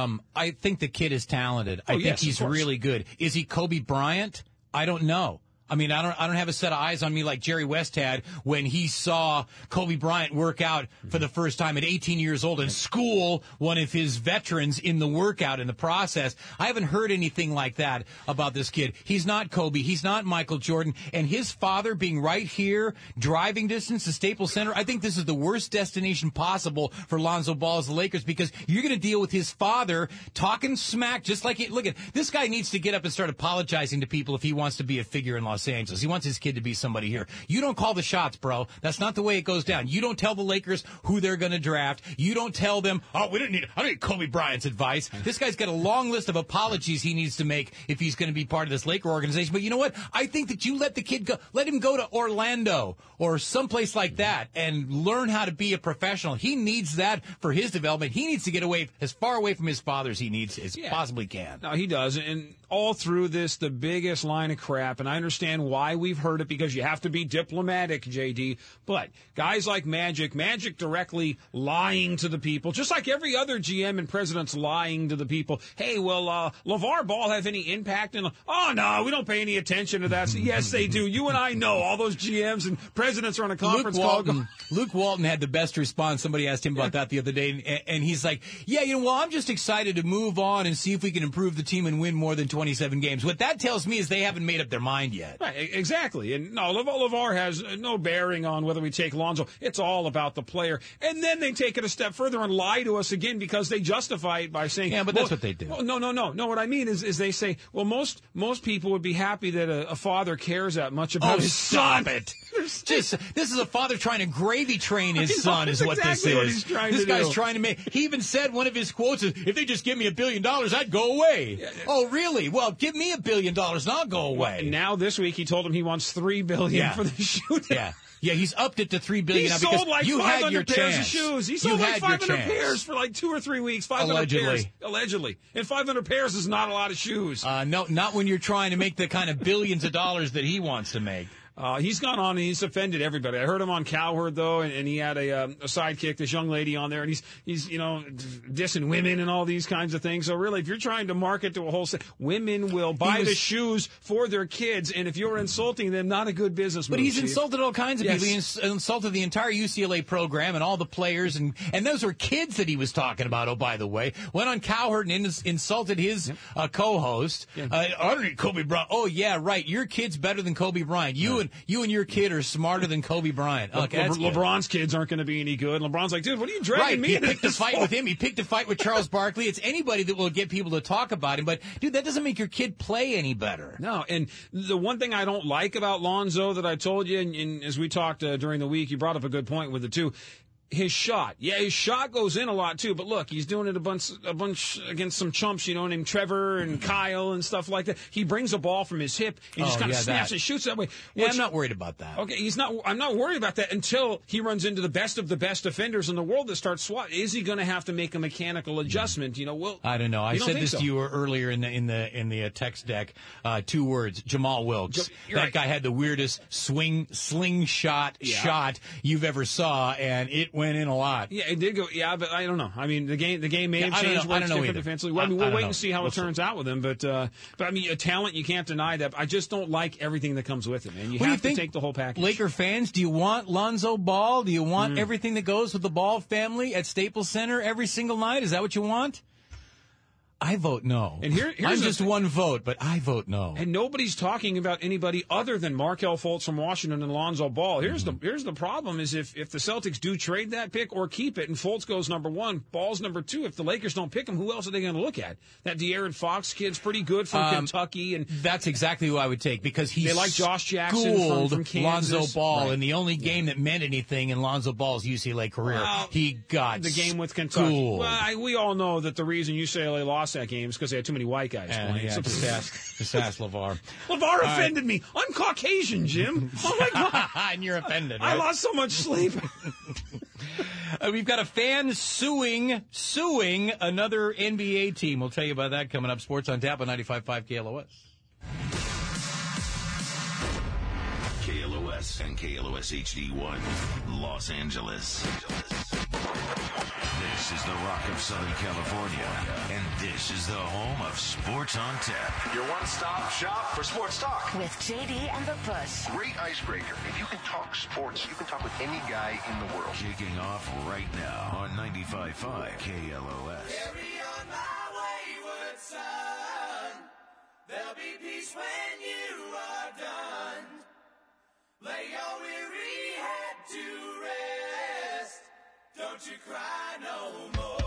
Speaker 4: I think the kid is talented. I think he's really good. Is he Kobe Bryant? I don't know. I mean, I don't have a set of eyes on me like Jerry West had when he saw Kobe Bryant work out for the first time at 18 years old and school one of his veterans in the workout in the process. I haven't heard anything like that about this kid. He's not Kobe. He's not Michael Jordan. And his father being right here, driving distance to Staples Center, I think this is the worst destination possible for Lonzo Ball as the Lakers because you're going to deal with his father talking smack just like look at this guy needs to get up and start apologizing to people if he wants to be a figure in Los Angeles. He wants his kid to be somebody here. You don't call the shots, bro. That's not the way it goes down. You don't tell the Lakers who they're going to draft. You don't tell them, I don't need Kobe Bryant's advice. This guy's got a long list of apologies he needs to make if he's going to be part of this Laker organization. But you know what? I think that you let the kid go. Let him go to Orlando or someplace like that and learn how to be a professional. He needs that for his development. He needs to get away as far away from his father as he possibly can.
Speaker 5: No, he does. And all through this, the biggest line of crap, and I understand why we've heard it because you have to be diplomatic, JD, but guys like Magic directly lying to the people, just like every other GM and president's lying to the people. Hey, will LeVar Ball have any impact? Oh, no, we don't pay any attention to that. So, yes, they do. You and I know all those GMs and presidents are on a conference call.
Speaker 4: Luke Walton had the best response. Somebody asked him about that the other day, and he's like, I'm just excited to move on and see if we can improve the team and win more than 27 games. What that tells me is they haven't made up their mind yet.
Speaker 5: Right, exactly. And no, LeVar has no bearing on whether we take Lonzo. It's all about the player. And then they take it a step further and lie to us again because they justify it by saying,
Speaker 4: that's what they do.
Speaker 5: Well, no. What I mean is they say, well, most people would be happy that a father cares that much about his son.
Speaker 4: Stop it. This is a father trying to gravy train his son, is what
Speaker 5: exactly
Speaker 4: this
Speaker 5: what
Speaker 4: is.
Speaker 5: he's trying
Speaker 4: This
Speaker 5: to
Speaker 4: guy's
Speaker 5: do.
Speaker 4: trying to make. He even said one of his quotes is, "If they just give me $1 billion, I'd go away." Oh, really? Well, give me $1 billion, and I'll go away.
Speaker 5: Well, now this week he told him he wants $3 billion for the shoe.
Speaker 4: Yeah, he's upped it to $3 billion
Speaker 5: He
Speaker 4: now
Speaker 5: sold
Speaker 4: because
Speaker 5: like
Speaker 4: you
Speaker 5: 500
Speaker 4: had your
Speaker 5: pairs
Speaker 4: chance.
Speaker 5: of shoes. He
Speaker 4: You
Speaker 5: sold like
Speaker 4: had your
Speaker 5: 500
Speaker 4: chance.
Speaker 5: pairs for like 2 or 3 weeks. 500 pairs. Allegedly. And 500 pairs is not a lot of shoes.
Speaker 4: No, not when you're trying to make the kind of billions of dollars that he wants to make.
Speaker 5: He's gone on and he's offended everybody. I heard him on Cowherd though, and he had a sidekick, this young lady on there, and he's dissing women and all these kinds of things. So really, if you're trying to market to a whole women will buy the shoes for their kids, and if you're insulting them, not a good business move.
Speaker 4: But he's
Speaker 5: Chief.
Speaker 4: insulted all kinds of
Speaker 5: Yes.
Speaker 4: people. He insulted the entire UCLA program and all the players, and those were kids that he was talking about. Oh, by the way, went on Cowherd and insulted his co-host. I don't need Kobe Bryant. Oh yeah, right. Your kid's better than Kobe Bryant. You and your kid are smarter than Kobe Bryant. Okay, that's good.
Speaker 5: LeBron's kids aren't going to be any good. LeBron's like, dude, what are you dragging
Speaker 4: Right,
Speaker 5: me
Speaker 4: he
Speaker 5: into
Speaker 4: picked a
Speaker 5: this
Speaker 4: fight
Speaker 5: for?
Speaker 4: with him. He picked a fight with Charles Barkley. It's anybody that will get people to talk about him. But, dude, that doesn't make your kid play any better.
Speaker 5: No, and the one thing I don't like about Lonzo that I told you, and as we talked during the week, you brought up a good point with it too. His shot. Yeah, his shot goes in a lot too, but look, he's doing it a bunch against some chumps, named Trevor and Kyle and stuff like that. He brings a ball from his hip and just kind of snaps and shoots that way.
Speaker 4: Yeah, I'm not worried about that.
Speaker 5: Okay, I'm not worried about that until he runs into the best of the best defenders in the world that start swatting. Is he going to have to make a mechanical adjustment? Well,
Speaker 4: I don't know. I said this
Speaker 5: so?
Speaker 4: to you earlier in the text deck. 2 words: Jamal Wilkes. That guy had the weirdest slingshot shot you've ever saw, and it went in a lot.
Speaker 5: Yeah, it did go. Yeah, but I don't know. I mean, the game may have changed.
Speaker 4: I don't know either.
Speaker 5: Defensively. Well, we'll wait and see how it turns out with him. But I mean, a talent, you can't deny that. I just don't like everything that comes with him, and you have to take the whole package.
Speaker 4: Laker fans, do you want Lonzo Ball? Do you want everything that goes with the Ball family at Staples Center every single night? Is that what you want? I vote no.
Speaker 5: And here's
Speaker 4: I'm just one vote, but I vote no.
Speaker 5: And nobody's talking about anybody other than Markelle Fultz from Washington and Lonzo Ball. Here's the problem is if the Celtics do trade that pick or keep it and Fultz goes number 1, Ball's number 2, if the Lakers don't pick him, who else are they going to look at? That De'Aaron Fox kid's pretty good from Kentucky. And
Speaker 4: that's exactly who I would take because
Speaker 5: they like Josh Jackson from Kansas.
Speaker 4: Lonzo Ball, and the only game that meant anything in Lonzo Ball's UCLA career, he got
Speaker 5: the game with Kentucky. Well, we all know that the reason UCLA lost that game is because they had too many white guys playing.
Speaker 4: Yeah, just ask LeVar.
Speaker 5: LeVar offended me. I'm Caucasian, Jim. Oh, my God.
Speaker 4: And you're offended,
Speaker 5: I
Speaker 4: right?
Speaker 5: lost so much sleep.
Speaker 4: We've got a fan suing another NBA team. We'll tell you about that coming up. Sports on Tap on 95.5 KLOS.
Speaker 7: KLOS and KLOS HD1, Los Angeles. This is the Rock of Southern California, and this is the home of Sports on Tap.
Speaker 1: Your one-stop shop for sports talk.
Speaker 21: With JD and the Push.
Speaker 1: Great icebreaker. If you can talk sports, you can talk with any guy in the world.
Speaker 7: Kicking off right now on 95.5 KLOS.
Speaker 20: Carry on my wayward son. There'll be peace when you are done. Lay your weary head to rest. Don't you cry no more.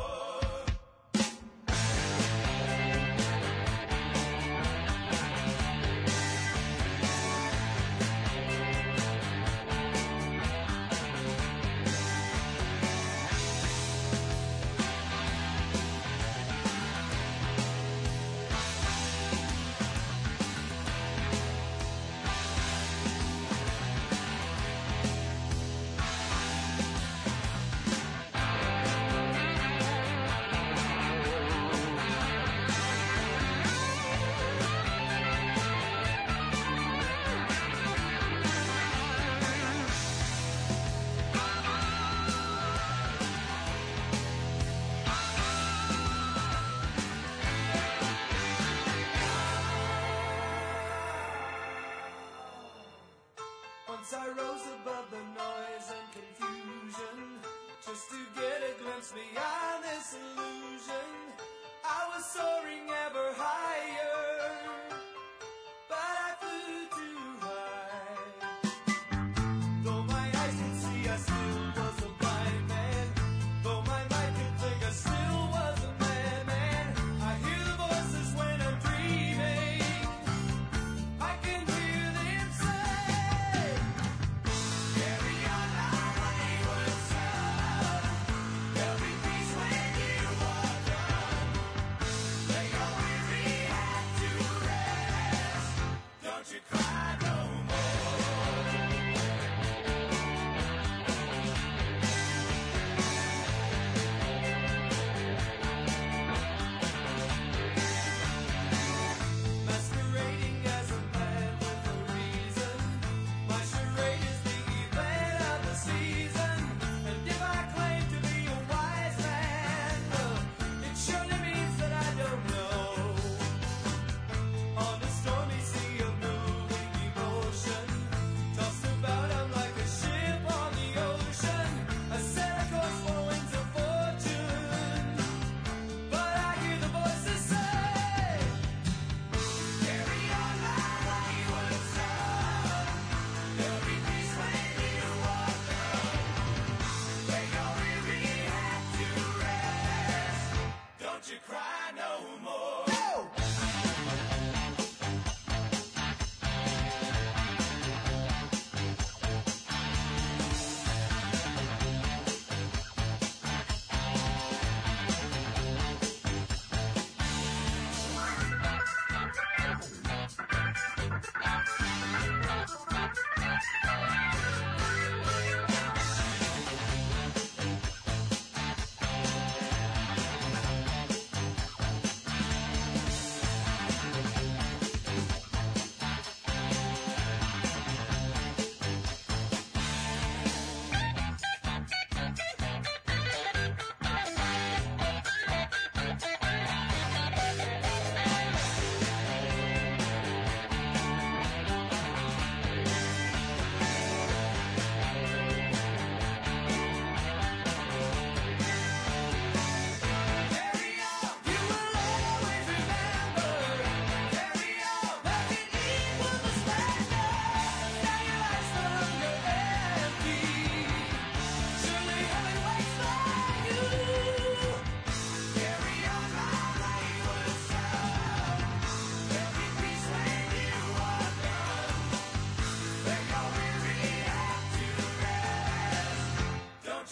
Speaker 20: Once I rose above the noise and confusion, just to get a glimpse beyond this illusion. I was soaring ever higher, but I flew too high. Though my eyes could see, I still was a blind man. Though my mind could think, I still was a madman. I hear the voices when I'm dreaming. I can hear them say,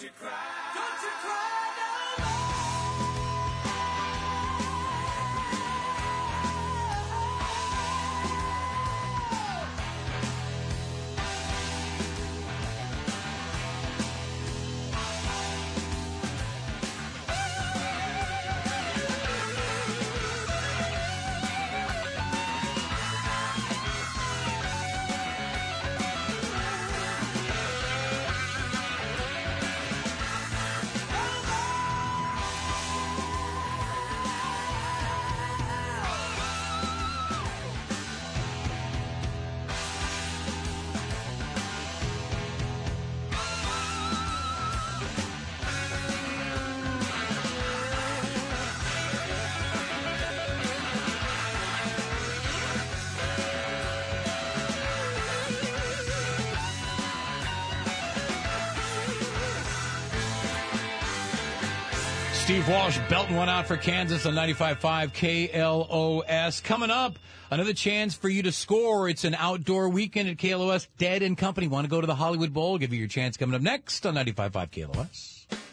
Speaker 20: you cry. Don't you cry no more.
Speaker 4: Steve Walsh belting one out for Kansas on 95.5 KLOS. Coming up, another chance for you to score. It's an outdoor weekend at KLOS. Dead and Company want to go to the Hollywood Bowl. Give you your chance coming up next on 95.5 KLOS.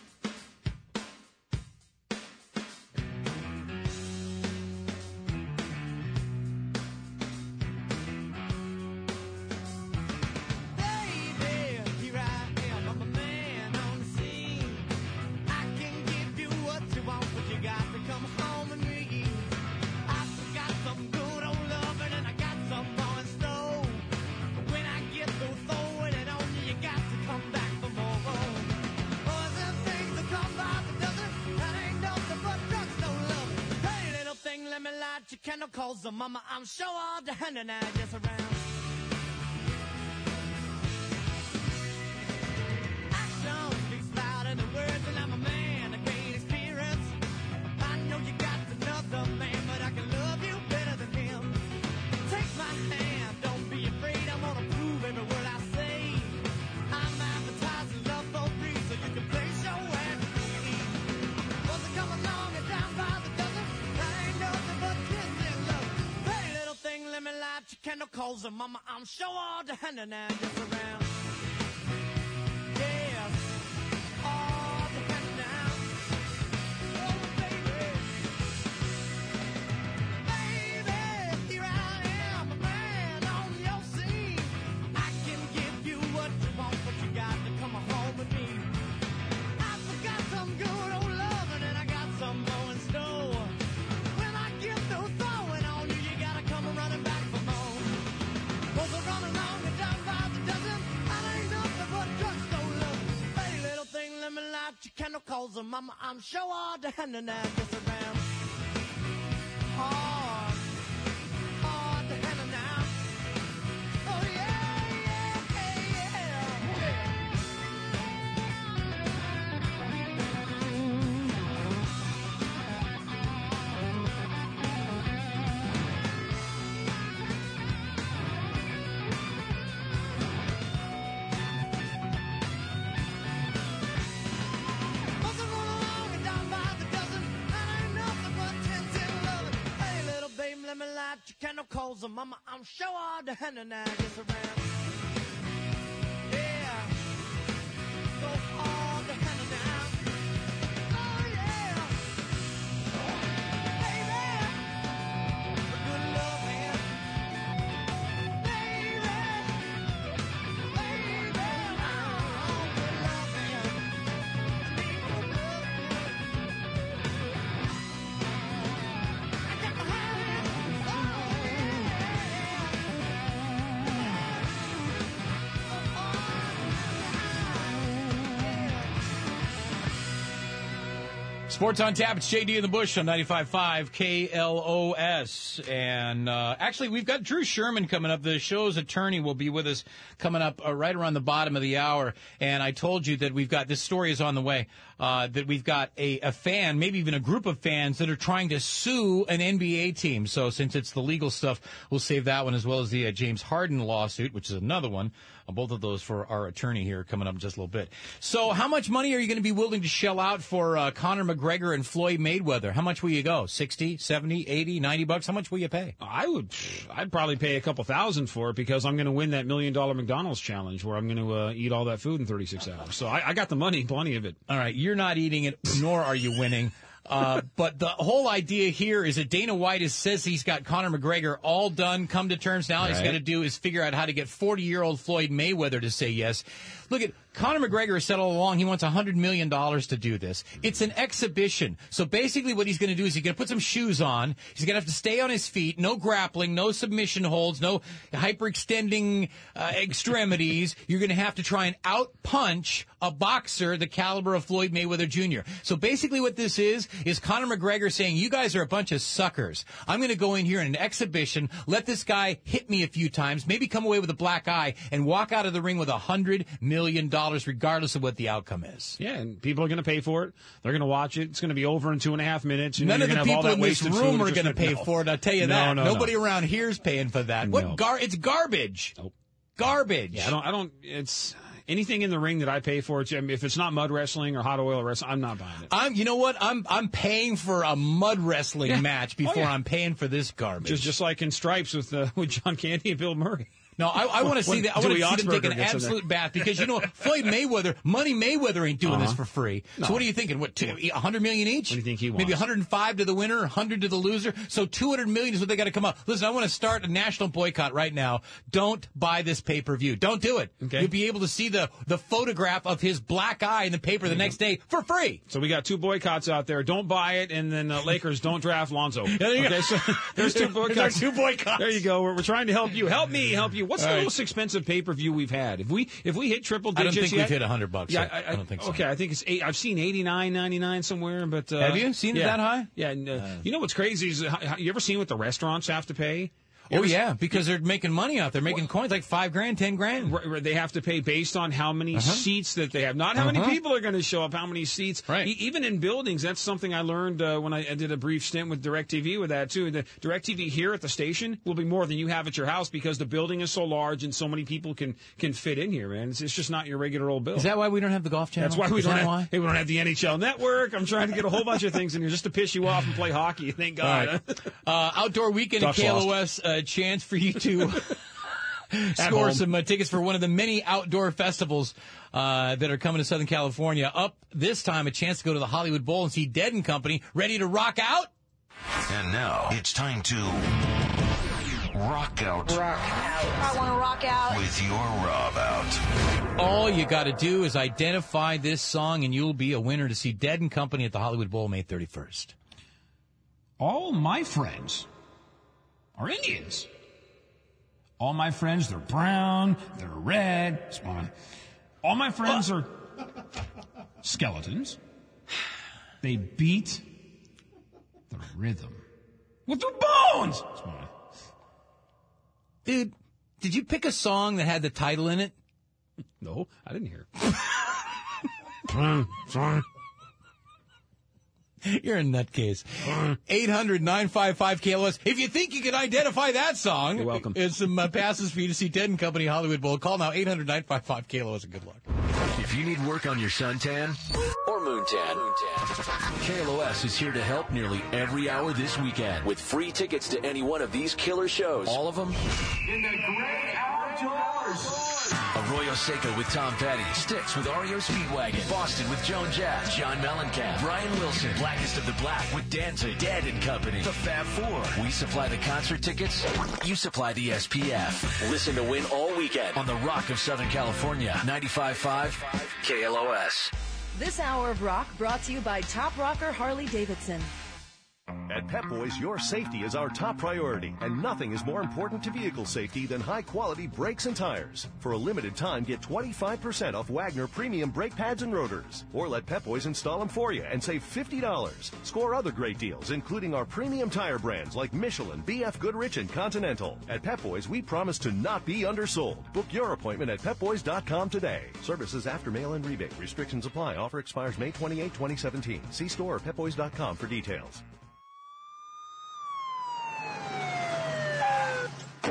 Speaker 20: Cause mama, I'm sure all the hand and I just around. Action speaks louder than words, and I'm a man of great experience. I know you got another man, but I can love you better than him. Take my hand, don't be afraid. I'm gonna prove every word I say. I'm advertising love for free, so you can place your ad free. Was it come along and down by the dozen? That ain't nothing but kissing love. Hey, little thing, let me light your candle, cause mama, I'm sure all the hand and I just around. Yeah, all the hand now. Oh, baby. Baby, here I am, a man on your scene. I can give you what you want, but you got to come home with me. I forgot some good old loving, and I got some more in store. When I get through throwing on you, you gotta come running back for more. Was I running along and down by the dozen? I ain't nothing but drugstore love. Hey, little thing, let me light your candle, cause mama, I'm sure all the hand and I just around. Hard, hard to handle now. Oh yeah, yeah, yeah. Let me light your candle, cause mama, I'm sure all the hand and I just around. Yeah, so all the hand and I. Oh yeah, baby, good love, man. Baby, oh, good love, man. I need good love, I got to have it.
Speaker 4: Sports on Tap. It's JD in the Bush on 95.5 KLOS. And actually, we've got Drew Sherman coming up. The show's attorney will be with us coming up right around the bottom of the hour. And I told you that we've got, this story is on the way, that we've got a fan, maybe even a group of fans that are trying to sue an NBA team. So since it's the legal stuff, we'll save that one as well as the James Harden lawsuit, which is another one. Both of those for our attorney here coming up in just a little bit. So how much money are you going to be willing to shell out for Conor McGregor? McGregor and Floyd Mayweather. How much will you go? 60, 70, 80, 90 bucks? How much will you pay?
Speaker 5: I'd probably pay a couple $1,000 for it because I'm going to win that $1 million McDonald's challenge where I'm going to eat all that food in 36 hours. So I got the money, plenty of it.
Speaker 4: All right, you're not eating it, nor are you winning. But the whole idea here is that Dana White says he's got Conor McGregor all done, come to terms. Now all he's got to do is figure out how to get 40-year-old Floyd Mayweather to say yes. Look at Conor McGregor has said all along he wants $100 million to do this. It's an exhibition. So basically what he's going to do is he's going to put some shoes on. He's going to have to stay on his feet, no grappling, no submission holds, no hyperextending extremities. You're going to have to try and out-punch a boxer the caliber of Floyd Mayweather Jr. So basically what this is Conor McGregor saying, you guys are a bunch of suckers. I'm going to go in here in an exhibition, let this guy hit me a few times, maybe come away with a black eye, and walk out of the ring with $100 million regardless of what the outcome is.
Speaker 5: Yeah, and people are going to pay for it. They're going to watch it. It's going to be over in 2.5 minutes.
Speaker 4: None of the people in this room are going to pay for it. I'll tell you that. Nobody around here is paying for that. It's garbage.
Speaker 5: Nope.
Speaker 4: Garbage.
Speaker 5: Yeah, I don't. It's anything in the ring that I pay for. If it's not mud wrestling or hot oil wrestling, I'm not buying it.
Speaker 4: You know what? I'm paying for a mud wrestling match before I'm paying for this garbage.
Speaker 5: Just like in Stripes with John Candy and Bill Murray.
Speaker 4: No, I want to see that. I want to see them take an absolute bath because Floyd Mayweather, Money Mayweather ain't doing this for free. No. So what are you thinking? What, $100 million each?
Speaker 5: What do you think he wants?
Speaker 4: Maybe 105 to the winner, 100 to the loser. So $200 million is what they got to come up. Listen, I want to start a national boycott right now. Don't buy this pay-per-view. Don't do it. Okay. You'll be able to see the photograph of his black eye in the paper the next day for free.
Speaker 5: So we got 2 boycotts out there. Don't buy it, and then Lakers don't draft Lonzo.
Speaker 4: Okay,
Speaker 5: so there's 2 boycotts.
Speaker 4: There's 2 boycotts.
Speaker 5: There you go. We're trying to help you. Help me. What's the most expensive pay-per-view we've had? If we hit triple digits,
Speaker 4: I don't think we've hit $100.
Speaker 5: Yeah,
Speaker 4: I don't think so.
Speaker 5: Okay, I think it's I've seen $89.99 somewhere, but
Speaker 4: have you seen it that high?
Speaker 5: Yeah, and you know what's crazy is you ever seen what the restaurants have to pay?
Speaker 4: Because they're making money out there, making coins like $5,000, $10,000.
Speaker 5: They have to pay based on how many seats that they have, not how many people are going to show up, how many seats.
Speaker 4: Right.
Speaker 5: Even in buildings, that's something I learned when I did a brief stint with DirecTV with that too. The DirecTV here at the station will be more than you have at your house because the building is so large and so many people can fit in here, man. It's just not your regular old bill.
Speaker 4: Is that why we don't have the Golf Channel?
Speaker 5: That's why we don't have the NHL Network. I'm trying to get a whole bunch of things in here just to piss you off and play hockey. Thank God.
Speaker 4: Right. Outdoor weekend at KLOS, chance for you to score some tickets for one of the many outdoor festivals that are coming to Southern California. Up this time, a chance to go to the Hollywood Bowl and see Dead & Company. Ready to rock out?
Speaker 7: And now it's time to rock out.
Speaker 18: I want to rock out.
Speaker 7: With your Rob Out.
Speaker 4: All you got to do is identify this song, and you'll be a winner to see Dead & Company at the Hollywood Bowl May 31st.
Speaker 5: All my friends are Indians. All my friends, they're brown, they're red. All my friends are skeletons. They beat the rhythm with their bones.
Speaker 4: Dude, did you pick a song that had the title in it?
Speaker 5: No, I didn't hear
Speaker 4: it. You're a nutcase. 800-955-KLOS. If you think you can identify that song,
Speaker 5: you're welcome.
Speaker 4: It's some passes for you to see Dead & Company Hollywood Bowl. Call now, 800-955-KLOS, and good luck.
Speaker 31: If you need work on your suntan or moontan, KLOS is here to help nearly every hour this weekend with free tickets to any one of these killer shows. All of them in the great outdoors. Arroyo Seco with Tom Petty, Styx with REO Speedwagon, Boston with Joan Jett, John Mellencamp, Brian Wilson, Blackest of the Black with Danzig, Dead & Company, The Fab Four. We supply the concert tickets, you supply the SPF. Listen to win all weekend on the Rock of Southern California, 95.5 KLOS.
Speaker 18: This hour of rock brought to you by Top Rocker Harley Davidson.
Speaker 10: At Pep Boys, your safety is our top priority, and nothing is more important to vehicle safety than high-quality brakes and tires. For a limited time, get 25% off Wagner premium brake pads and rotors. Or let Pep Boys install them for you and save $50. Score other great deals, including our premium tire brands like Michelin, BF Goodrich, and Continental. At Pep Boys, we promise to not be undersold. Book your appointment at pepboys.com today. Services after mail-in rebate. Restrictions apply. Offer expires May 28, 2017. See store or pepboys.com for details.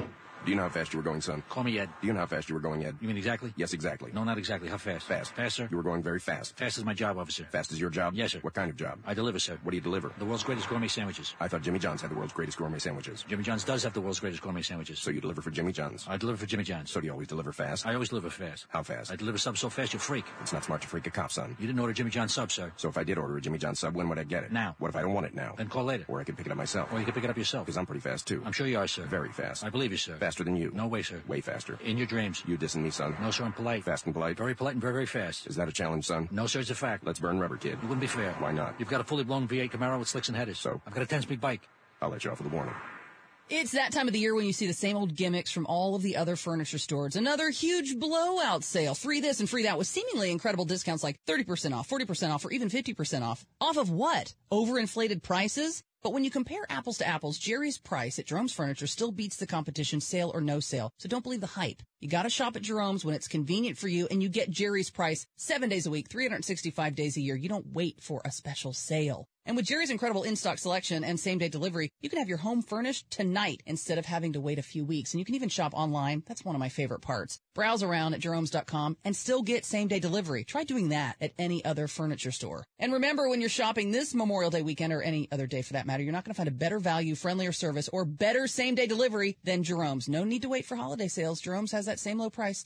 Speaker 12: Do you know how fast you were going, son?
Speaker 13: Call me Ed.
Speaker 12: Do you know how fast you were going, Ed?
Speaker 13: You mean exactly?
Speaker 12: Yes, exactly.
Speaker 13: No, not exactly. How fast?
Speaker 12: Fast.
Speaker 13: Faster?
Speaker 12: You were going very fast.
Speaker 13: Fast is my job, officer.
Speaker 12: Fast is your job?
Speaker 13: Yes, sir.
Speaker 12: What kind of job?
Speaker 13: I deliver, sir.
Speaker 12: What do you deliver?
Speaker 13: The world's greatest gourmet sandwiches.
Speaker 12: I thought Jimmy John's had the world's greatest gourmet sandwiches.
Speaker 13: Jimmy John's does have the world's greatest gourmet sandwiches.
Speaker 12: So you deliver for Jimmy John's?
Speaker 13: I deliver for Jimmy John's.
Speaker 12: So do you always deliver fast?
Speaker 13: I always deliver fast.
Speaker 12: How fast?
Speaker 13: I deliver subs so fast you freak.
Speaker 12: It's not smart to freak a cop, son.
Speaker 13: You didn't order Jimmy John's sub, sir.
Speaker 12: So if I did order a Jimmy John's sub, when would I get it?
Speaker 13: Now.
Speaker 12: What if I don't want it now?
Speaker 13: Then call later.
Speaker 12: Or I can pick it up myself.
Speaker 13: Or you can pick it up yourself.
Speaker 12: Because I'm pretty fast, too.
Speaker 13: I'm sure you are, sir.
Speaker 12: Very fast.
Speaker 13: I believe you, sir.
Speaker 12: Faster than you.
Speaker 13: No way, sir.
Speaker 12: Way faster.
Speaker 13: In your dreams.
Speaker 12: You dissing me, son?
Speaker 13: No, sir, I'm polite.
Speaker 12: Fast and polite?
Speaker 13: Very polite and very, very fast.
Speaker 12: Is that a challenge, son?
Speaker 13: No, sir, it's a fact.
Speaker 12: Let's burn rubber, kid.
Speaker 13: It wouldn't be fair.
Speaker 12: Why not?
Speaker 13: You've got a fully blown V8 Camaro with slicks and headers.
Speaker 12: So?
Speaker 13: I've got a 10-speed bike.
Speaker 12: I'll let you off with a warning.
Speaker 14: It's that time of the year when you see the same old gimmicks from all of the other furniture stores. Another huge blowout sale. Free this and free that with seemingly incredible discounts like 30% off, 40% off, or even 50% off. Off of what? Overinflated prices? But when you compare apples to apples, Jerry's price at Jerome's Furniture still beats the competition, sale or no sale. So don't believe the hype. You gotta shop at Jerome's when it's convenient for you, and you get Jerry's price 7 days a week, 365 days a year. You don't wait for a special sale. And with Jerry's incredible in-stock selection and same-day delivery, you can have your home furnished tonight instead of having to wait a few weeks. And you can even shop online. That's one of my favorite parts. Browse around at Jerome's.com and still get same-day delivery. Try doing that at any other furniture store. And remember, when you're shopping this Memorial Day weekend, or any other day for that matter, you're not going to find a better value, friendlier service, or better same-day delivery than Jerome's. No need to wait for holiday sales. Jerome's has that same low price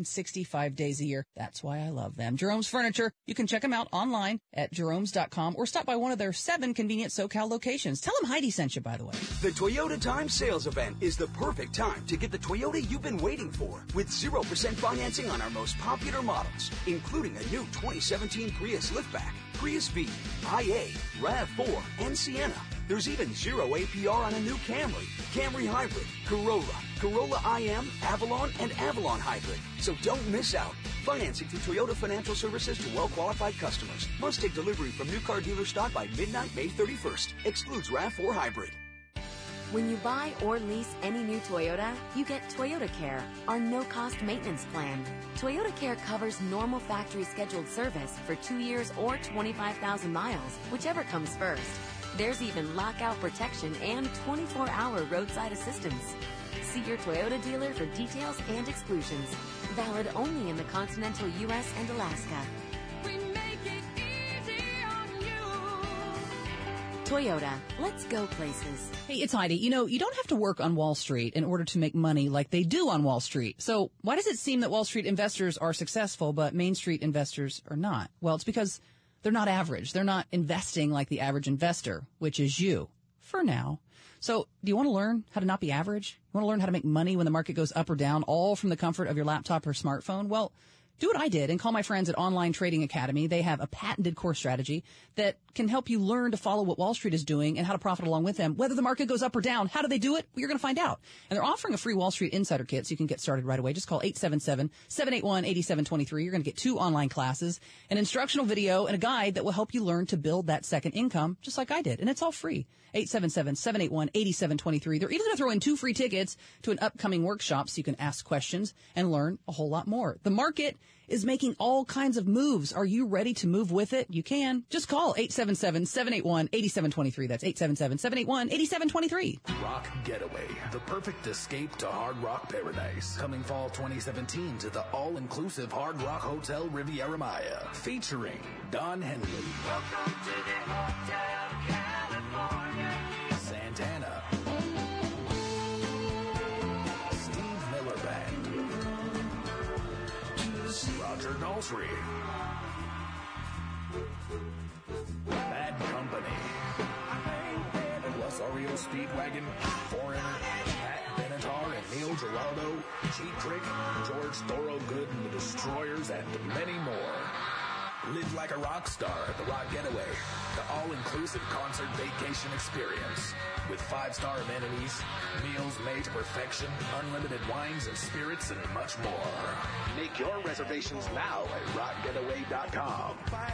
Speaker 14: 365 days a year. That's why I love them. Jerome's Furniture. You can check them out online at Jerome's.com or stop by one of their 7 convenient SoCal locations. Tell them Heidi sent you, by the way.
Speaker 15: The Toyota Time Sales Event is the perfect time to get the Toyota you've been waiting for, with 0% financing on our most popular models, including a new 2017 Prius Liftback, Prius V, IA, RAV4, and Sienna. There's even 0 APR on a new Camry, Camry Hybrid, Corolla, Corolla IM, Avalon, and Avalon Hybrid. So don't miss out. Financing through Toyota Financial Services to well-qualified customers. Must take delivery from new car dealer stock by midnight, May 31st. Excludes RAV4 Hybrid.
Speaker 21: When you buy or lease any new Toyota, you get Toyota Care, our no-cost maintenance plan. Toyota Care covers normal factory scheduled service for 2 years or 25,000 miles, whichever comes first. There's even lockout protection and 24-hour roadside assistance. See your Toyota dealer for details and exclusions. Valid only in the continental U.S. and Alaska. We make it easy on you. Toyota, let's go places.
Speaker 14: Hey, it's Heidi. You know, you don't have to work on Wall Street in order to make money like they do on Wall Street. So why does it seem that Wall Street investors are successful, but Main Street investors are not? Well, it's because they're not average. They're not investing like the average investor, which is you, for now. So do you want to learn how to not be average? You want to learn how to make money when the market goes up or down, all from the comfort of your laptop or smartphone? Well, do what I did and call my friends at Online Trading Academy. They have a patented core strategy that can help you learn to follow what Wall Street is doing and how to profit along with them. Whether the market goes up or down, how do they do it? Well, you're going to find out. And they're offering a free Wall Street Insider Kit, so you can get started right away. Just call 877-781-8723. You're going to get 2 online classes, an instructional video, and a guide that will help you learn to build that second income, just like I did. And it's all free. 877-781-8723. They're even going to throw in 2 free tickets to an upcoming workshop so you can ask questions and learn a whole lot more. The market is making all kinds of moves. Are you ready to move with it? You can. Just call 877-781-8723. That's 877-781-8723.
Speaker 31: Rock Getaway, the perfect escape to Hard Rock paradise. Coming fall 2017 to the all-inclusive Hard Rock Hotel Riviera Maya, featuring Don Henley.
Speaker 20: Welcome to the Hotel California.
Speaker 31: Santana. Steve Miller Band. Roger Daltrey. Bad Company. Plus REO Speedwagon, Foreigner, Pat Benatar and Neil Giraldo, Cheap Trick, George Thorogood and the Destroyers, and many more. Live like a rock star at the Rock Getaway, the all-inclusive concert vacation experience. With 5-star amenities, meals made to perfection, unlimited wines and spirits, and much more. Make your reservations now at rockgetaway.com.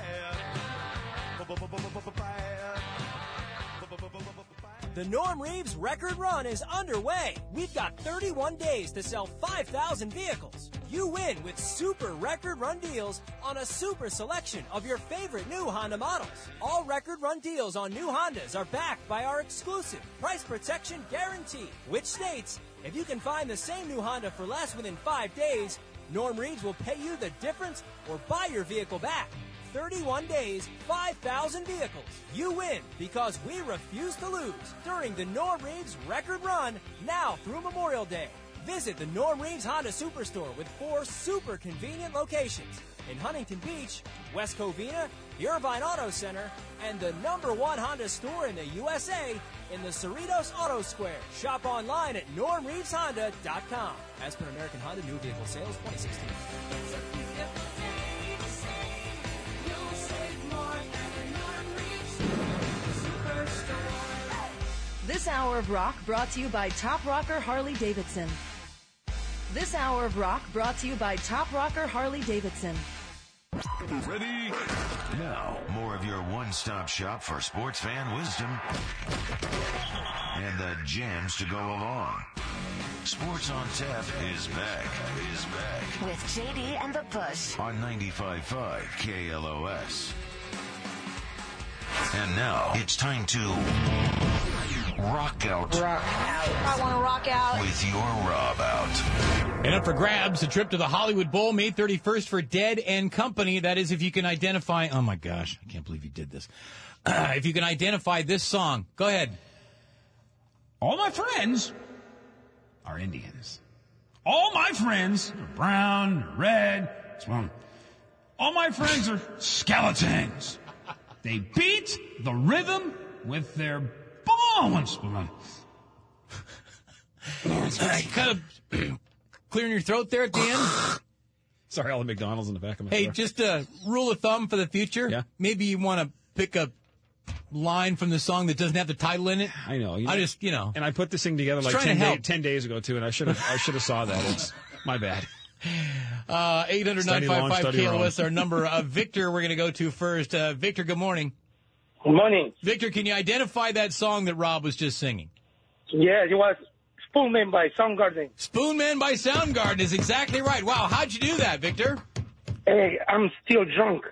Speaker 16: The Norm Reeves record run is underway. We've got 31 days to sell 5,000 vehicles. You win with super record run deals on a super selection of your favorite new Honda models. All record run deals on new Hondas are backed by our exclusive price protection guarantee, which states if you can find the same new Honda for less within 5 days, Norm Reeves will pay you the difference or buy your vehicle back. 31 days, 5,000 vehicles. You win because we refuse to lose during the Norm Reeves Record Run now through Memorial Day. Visit the Norm Reeves Honda Superstore with 4 super convenient locations in Huntington Beach, West Covina, the Irvine Auto Center, and the #1 Honda store in the USA in the Cerritos Auto Square. Shop online at normreeveshonda.com. As per American Honda New Vehicle Sales 2016.
Speaker 18: This hour of rock brought to you by Top Rocker Harley Davidson. This hour of rock brought to you by Top Rocker Harley Davidson.
Speaker 17: Ready? Now, more of your one-stop shop for sports fan wisdom and the jams to go along. Sports on Tap is back.
Speaker 21: With JD and the Push.
Speaker 17: On 95.5 KLOS. And now, it's time to rock out.
Speaker 19: I want to rock out.
Speaker 17: With your Rob Out.
Speaker 4: And up for grabs, a trip to the Hollywood Bowl, May 31st for Dead and Company. That is if you can identify... Oh, my gosh. I can't believe you did this. If you can identify this song. Go ahead.
Speaker 5: All my friends are Indians. All my friends are brown, red. All my friends are skeletons. They beat the rhythm with their bones.
Speaker 4: Kind of clearing your throat there at the end.
Speaker 5: Sorry, all the McDonald's in the back of my
Speaker 4: Hey,
Speaker 5: throat.
Speaker 4: just a rule of thumb for the future.
Speaker 5: Yeah.
Speaker 4: Maybe you want to pick a line from the song that doesn't have the title in it.
Speaker 5: I know. And I put this thing together like 10 days ago, too, and I should have saw that. It's my bad.
Speaker 4: 800-955-KLOS, our number. Victor, we're going to go to first. Victor, good morning.
Speaker 11: Good morning.
Speaker 4: Victor, can you identify that song that Rob was just singing?
Speaker 11: Yeah, it was Spoonman by Soundgarden.
Speaker 4: Spoonman by Soundgarden is exactly right. Wow, how'd you do that, Victor?
Speaker 11: Hey, I'm still drunk.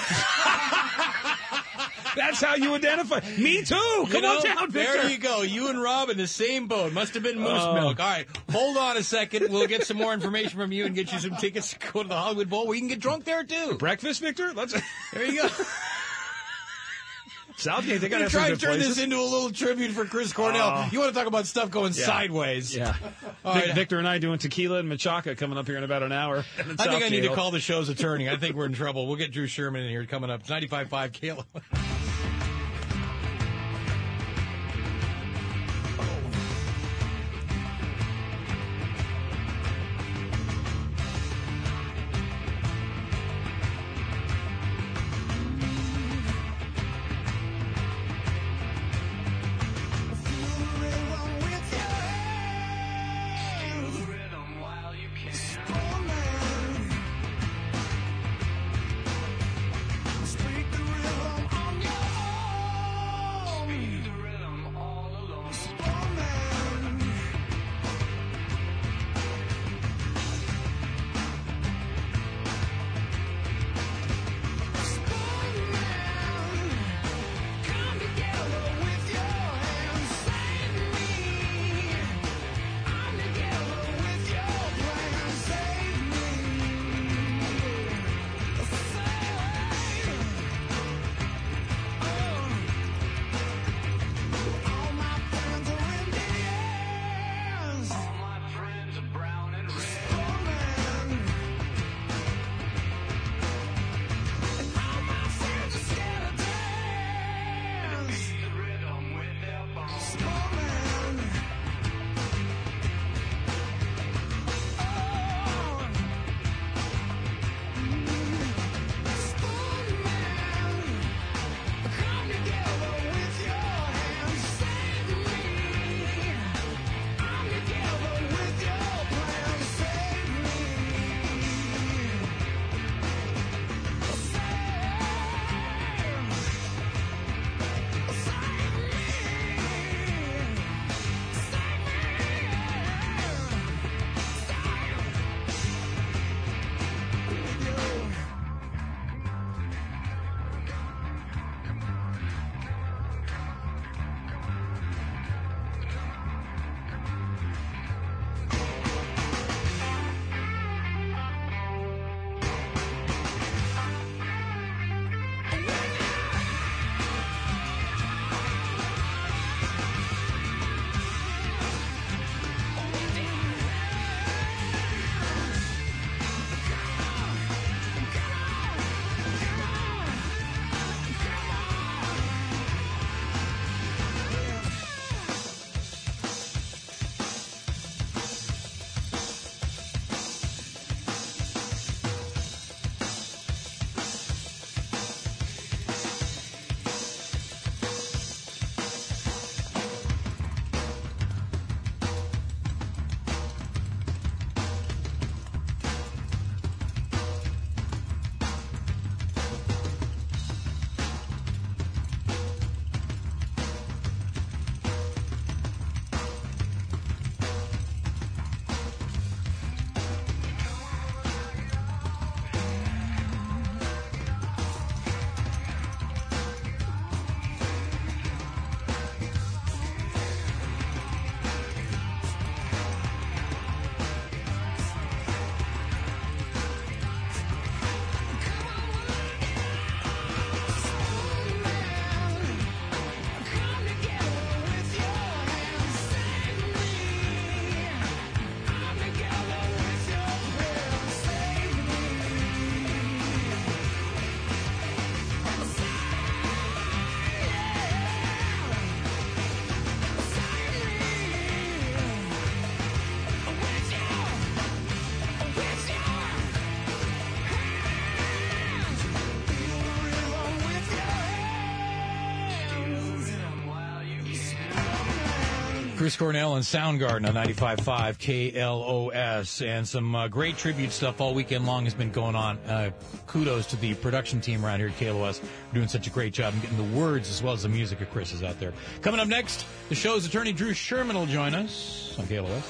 Speaker 5: That's how you identify. Me too. Come on down, Victor.
Speaker 4: There you go. You and Rob in the same boat. Must have been moose milk. All right. Hold on a second. We'll get some more information from you and get you some tickets to go to the Hollywood Bowl where you can get drunk there, too.
Speaker 5: Breakfast, Victor?
Speaker 4: There you go.
Speaker 5: Southgate, they got to
Speaker 4: try and turn this into a little tribute for Chris Cornell. You want to talk about stuff going sideways.
Speaker 5: Yeah.
Speaker 4: All right.
Speaker 5: Victor and I doing tequila and machaca coming up here in about an hour.
Speaker 4: I think I need to call the show's attorney. I think we're in trouble. We'll get Drew Sherman in here coming up. It's 95.5 KLOS.
Speaker 20: Speak the rhythm on your
Speaker 4: Chris Cornell and Soundgarden on 95.5 KLOS. And some great tribute stuff all weekend long has been going on. Kudos to the production team around here at KLOS. We're doing such a great job in getting the words as well as the music of Chris is out there. Coming up next, the show's attorney Drew Sherman will join us on KLOS.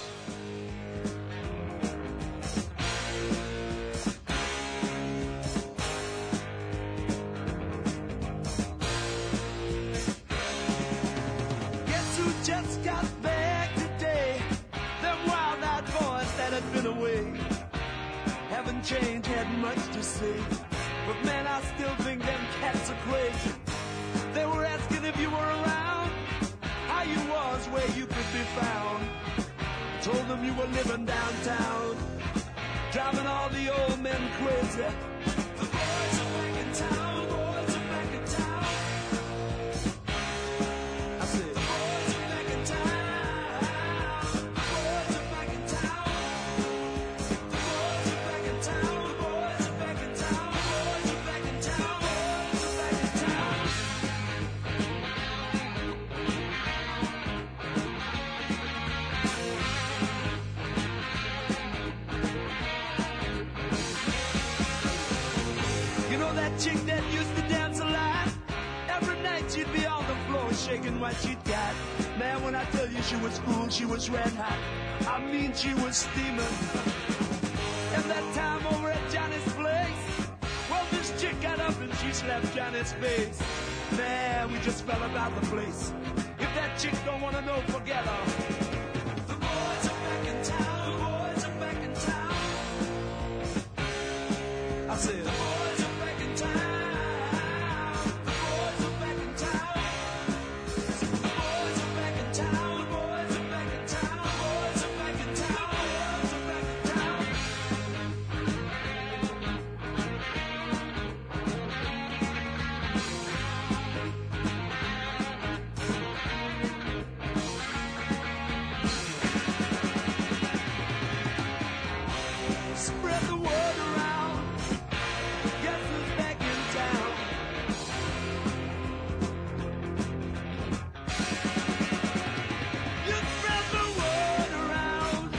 Speaker 20: Just got back today. Them wild-eyed boys that had been away haven't changed, had much to say. But man, I still think them cats are crazy. They were asking if you were around, how you was, where you could be found. Told them you were living downtown, driving all the old men crazy. The boys are back in town, boys are back in town. I said, that chick that used to dance a lot, every night she'd be on the floor shaking what she'd got. Man, when I tell you she was cool, she was red hot. I mean, she was steaming. And that time over at Johnny's place, well, this chick got up and she slapped Johnny's face. Man, we just fell about the place. If that chick don't want to know, forget her. The boys are back in town, the boys are back in town. I said, the boys are back in town, the boys are back in town. The boys are back in town, the boys are back in town, the boys are back in town, the boys are back in town. Spread the word around. Guess who's back in town? You spread the word around.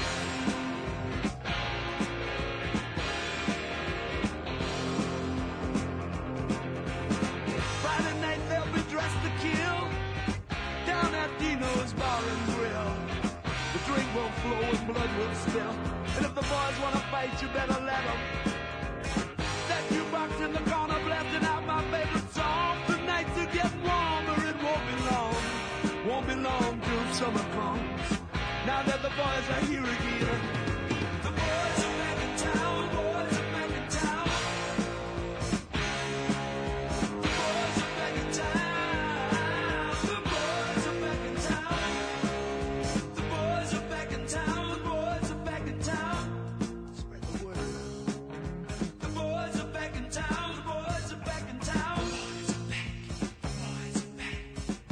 Speaker 20: Friday night they'll be dressed to kill down at Dino's Bar and Grill. The drink won't flow and blood will spill. And if the boys want to fight, you better let them. That jukebox in the corner blasting out my favorite song. The nights are getting warmer, it won't be long. Won't be long till summer comes. Now that the boys are here again. The boys are back in town, the boys are back in town. The boys are back in town. The boys are back in town. The boys are back in town. The boys are back in town. Spread the word around. The boys are back in town. The boys are back in town. The boys are back. The boys are back.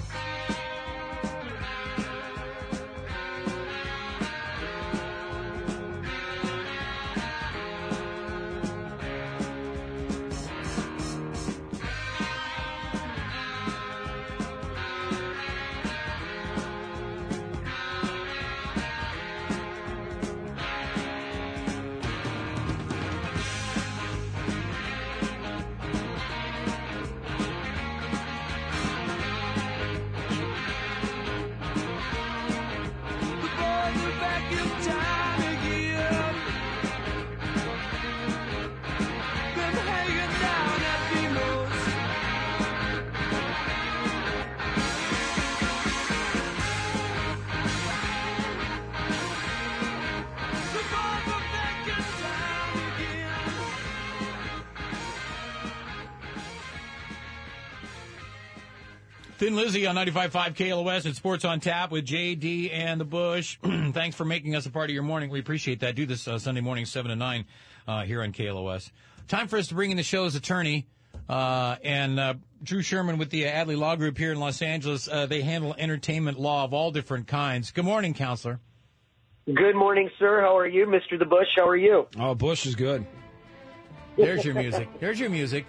Speaker 20: The boys are back in town again. Been hanging down at Dino's. The boys are back in town again.
Speaker 4: Thin Lizzy on 95.5 KLOS at Sports on Tap with JD and the Bush. Thanks for making us a part of your morning. We appreciate that. Do this Sunday morning, 7 to 9 here on KLOS. Time for us to bring in the show's attorney and Drew Sherman with the Adley Law Group here in Los Angeles. They handle entertainment law of all different kinds. Good morning, counselor.
Speaker 11: Good morning, sir. How are you? Mr. the Bush, how are you?
Speaker 5: Oh, Bush is good.
Speaker 4: There's your music. There's your music.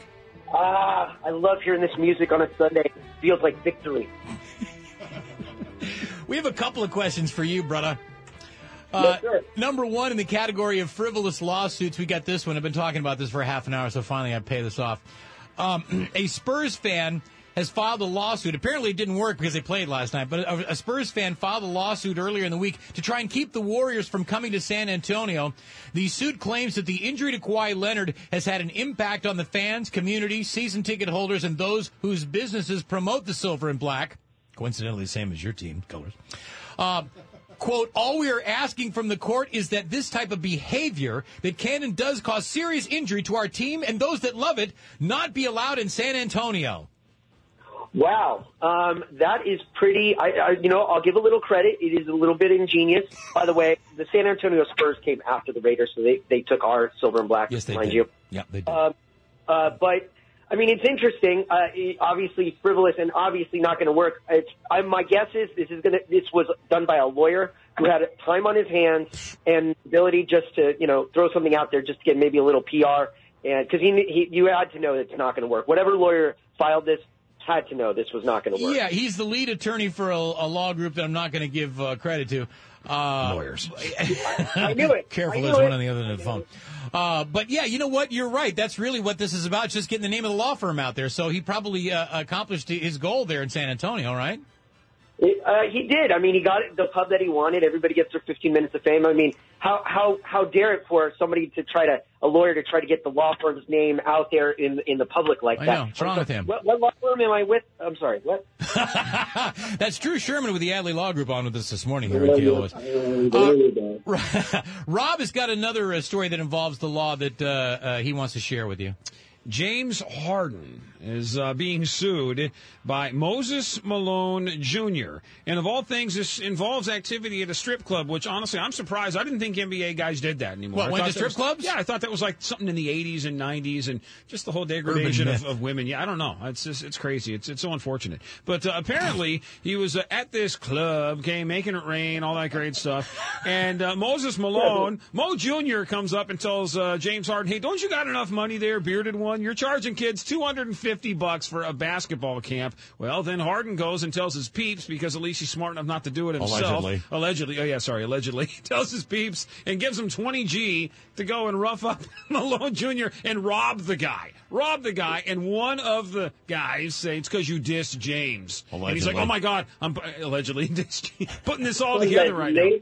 Speaker 11: I love hearing this music on a Sunday. It feels like victory.
Speaker 4: We have a couple of questions for you, brother. Number one in the category of frivolous lawsuits, we got this one. I've been talking about this for half an hour, so finally I pay this off. A Spurs fan has filed a lawsuit. Apparently it didn't work because they played last night, but a Spurs fan filed a lawsuit earlier in the week to try and keep the Warriors from coming to San Antonio. The suit claims that the injury to Kawhi Leonard has had an impact on the fans, community, season ticket holders, and those whose businesses promote the silver and black. Coincidentally the same as your team colors. Quote, all we are asking from the court is that this type of behavior that can and does cause serious injury to our team and those that love it not be allowed in San Antonio.
Speaker 2: Wow. That is pretty, I'll give a little credit. It is a little bit ingenious. By the way, the San Antonio Spurs came after the Raiders, so they took our silver and black,
Speaker 4: yes, they
Speaker 2: mind
Speaker 4: did.
Speaker 2: you.
Speaker 4: Yeah, they did.
Speaker 2: But, I mean, it's interesting. Obviously frivolous and obviously not going to work. My guess is this was done by a lawyer who had time on his hands and ability just to, throw something out there just to get maybe a little PR. And because you had to know that it's not going to work. Whatever lawyer filed this had to know this was not going to work.
Speaker 4: Yeah, he's the lead attorney for a law group that I'm not going to give credit to. Lawyers.
Speaker 2: I knew it.
Speaker 4: Careful, there's one on the other end of the phone. But yeah, you know what? You're right. That's really what this is about, just getting the name of the law firm out there. So he probably accomplished his goal there in San Antonio, right?
Speaker 2: He did. I mean, he got the pub that he wanted. Everybody gets their 15 minutes of fame. I mean, how dare it for somebody a lawyer to try to get the law firm's name out there in the public like that?
Speaker 4: I know. What's wrong with him?
Speaker 2: What law firm am I with? I'm sorry, what?
Speaker 4: That's Drew Sherman with the Adley Law Group on with us this morning here at KLOS. Rob has got another story that involves the law that he wants to share with you.
Speaker 5: James Harden is being sued by Moses Malone Jr. And of all things, this involves activity at a strip club, which honestly, I'm surprised. I didn't think NBA guys did that anymore.
Speaker 4: What, went to strip clubs?
Speaker 5: Yeah, I thought that was like something in the 80s and 90s and just the whole degradation of women. Yeah, I don't know. It's crazy. It's so unfortunate. But apparently, he was at this club, making it rain, all that great stuff. And Moses Malone, Mo Jr. comes up and tells James Harden, hey, don't you got enough money there, bearded one? You're charging kids $250 for a basketball camp. Well, then Harden goes and tells his peeps, because at least he's smart enough not to do it himself. Allegedly. Oh, yeah, sorry, allegedly. He tells his peeps and gives them $20G to go and rough up Malone Jr. and rob the guy. And one of the guys say, it's because you dissed James. Allegedly. And he's like, oh, my God, I'm allegedly putting this all together right now.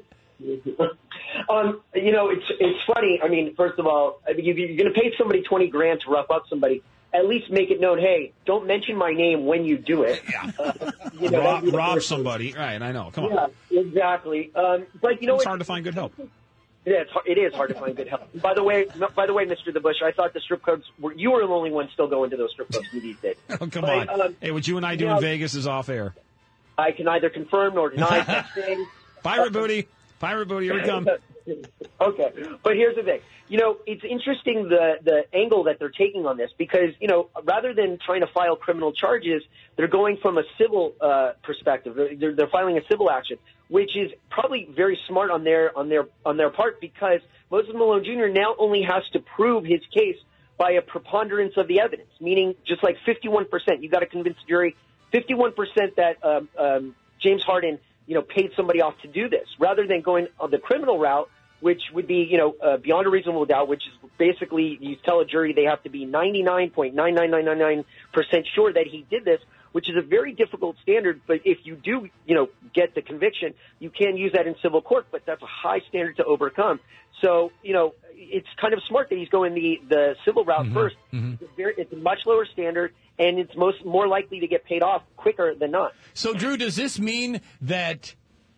Speaker 2: It's funny. I mean, first of all, you're going to pay somebody $20,000 to rough up somebody. At least make it known, hey, don't mention my name when you do it.
Speaker 5: Yeah. Rob somebody. Right, I know. Come on.
Speaker 2: Yeah, exactly. But
Speaker 5: it's hard to find good help.
Speaker 2: Yeah, it is hard to find good help. By the way, Mr. The Bush, I thought the strip clubs you were the only one still going to those strip clubs these days.
Speaker 5: Oh, come on. Hey, what you and I do in Vegas is off air.
Speaker 2: I can neither confirm nor deny that thing.
Speaker 5: Pirate booty, here we come.
Speaker 2: Okay, but here's the thing. It's interesting the angle that they're taking on this because, rather than trying to file criminal charges, they're going from a civil perspective. They're filing a civil action, which is probably very smart on their part because Moses Malone Jr. now only has to prove his case by a preponderance of the evidence, meaning just like 51%. You got to convince the jury 51% that James Harden, paid somebody off to do this, rather than going on the criminal route, which would be, beyond a reasonable doubt, which is basically you tell a jury they have to be 99.99999% sure that he did this, which is a very difficult standard. But if you do, get the conviction, you can use that in civil court, but that's a high standard to overcome. So, it's kind of smart that he's going the civil route first. Mm-hmm. It's a much lower standard, and it's more likely to get paid off quicker than not.
Speaker 4: So, Drew, does this mean that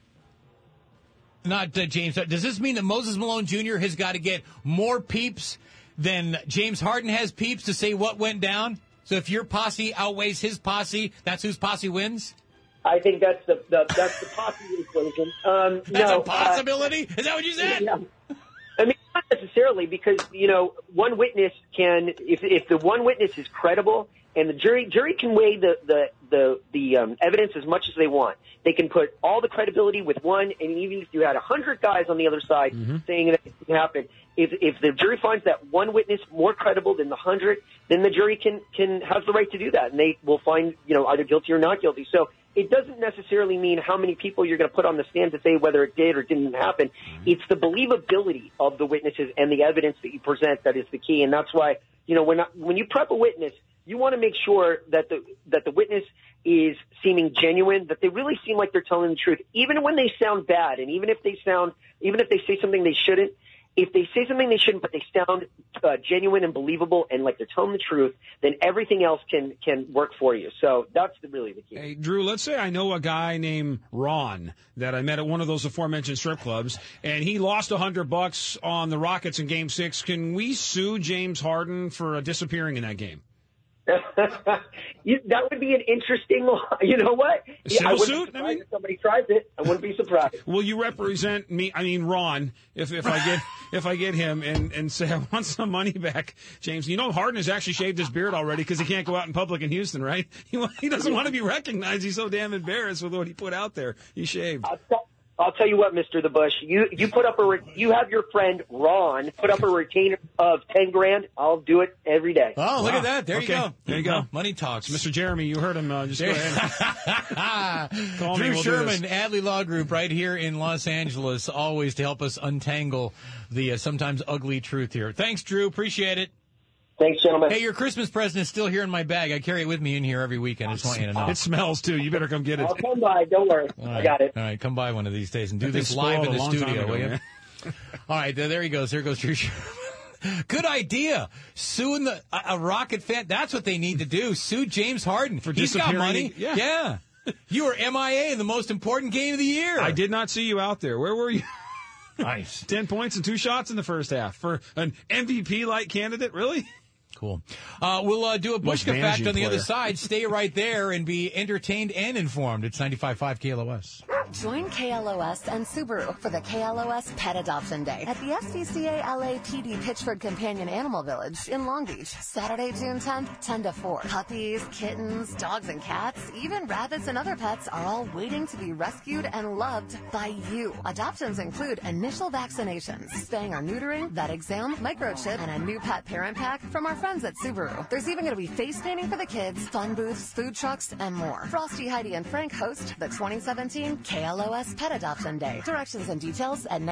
Speaker 4: James, does this mean that Moses Malone Jr. has got to get more peeps than James Harden has peeps to say what went down? So if your posse outweighs his posse, that's whose posse wins?
Speaker 2: I think that's the posse equation.
Speaker 4: That's a possibility? Is that what you said?
Speaker 2: Yeah. I mean, not necessarily, because, one witness can, if the one witness is credible, and the jury can weigh the evidence as much as they want. They can put all the credibility with one, and even if you had 100 guys on the other side saying that it can happen, if the jury finds that one witness more credible than the 100, then the jury can has the right to do that, and they will find either guilty or not guilty. So it doesn't necessarily mean how many people you're going to put on the stand to say whether it did or didn't happen. It's the believability of the witnesses and the evidence that you present that is the key. And that's why, when you prep a witness, you want to make sure that the witness is seeming genuine, that they really seem like they're telling the truth, even when they sound bad, and even if they say something they shouldn't. If they say something they shouldn't, but they sound genuine and believable and like they're telling the truth, then everything else can work for you. So that's really the key.
Speaker 5: Hey, Drew, let's say I know a guy named Ron that I met at one of those aforementioned strip clubs, and he lost $100 on the Rockets in Game 6. Can we sue James Harden for disappearing in that game?
Speaker 2: That would be an interesting, you know what?
Speaker 5: Civil suit?
Speaker 2: If somebody tries it, I wouldn't be surprised.
Speaker 5: Will you represent me? I mean, Ron, if I get him and say I want some money back, James. Harden has actually shaved his beard already because he can't go out in public in Houston, right? He doesn't want to be recognized. He's so damn embarrassed with what he put out there. He shaved.
Speaker 2: I'll tell you what, Mr. The Bush, you have your friend Ron put up a retainer of $10,000. I'll do it every day.
Speaker 4: Oh, look at that! There you go.
Speaker 5: There you go.
Speaker 4: Money talks.
Speaker 5: Mr. Jeremy, you heard him. Just go ahead. Call
Speaker 4: Drew
Speaker 5: me, we'll
Speaker 4: Sherman, Adley Law Group, right here in Los Angeles, always to help us untangle the sometimes ugly truth here. Thanks, Drew. Appreciate it.
Speaker 2: Thanks, gentlemen.
Speaker 4: Hey, your Christmas present is still here in my bag. I carry it with me in here every weekend. I just want you to know.
Speaker 5: It smells, too. You better come get it.
Speaker 2: I'll come by. Don't worry. I got it.
Speaker 4: All right, come by one of these days and do this live in the studio, will you? All right, there he goes. There goes Drew Sherman. Good idea. Suing a Rocket fan. That's what they need to do. Sue James Harden. He's got money. Yeah. You were MIA in the most important game of the year.
Speaker 5: I did not see you out there. Where were you?
Speaker 4: Nice.
Speaker 5: 10 points and 2 shots in the first half for an MVP-like candidate? Really?
Speaker 4: Cool. We'll do a Bushka fact on the other side. Stay right there and be entertained and informed. It's 95.5 KLOS.
Speaker 21: Join KLOS and Subaru for the KLOS Pet Adoption Day at the SPCA LAPD Pittsford Companion Animal Village in Long Beach, Saturday, June 10th, 10 to 4. Puppies, kittens, dogs and cats, even rabbits and other pets are all waiting to be rescued and loved by you. Adoptions include initial vaccinations, spaying or neutering, vet exam, microchip, and a new pet parent pack from our friends at Subaru. There's even going to be face painting for the kids, fun booths, food trucks, and more. Frosty, Heidi, and Frank host the 2017 KLOS Pet Adoption Day. Directions and details at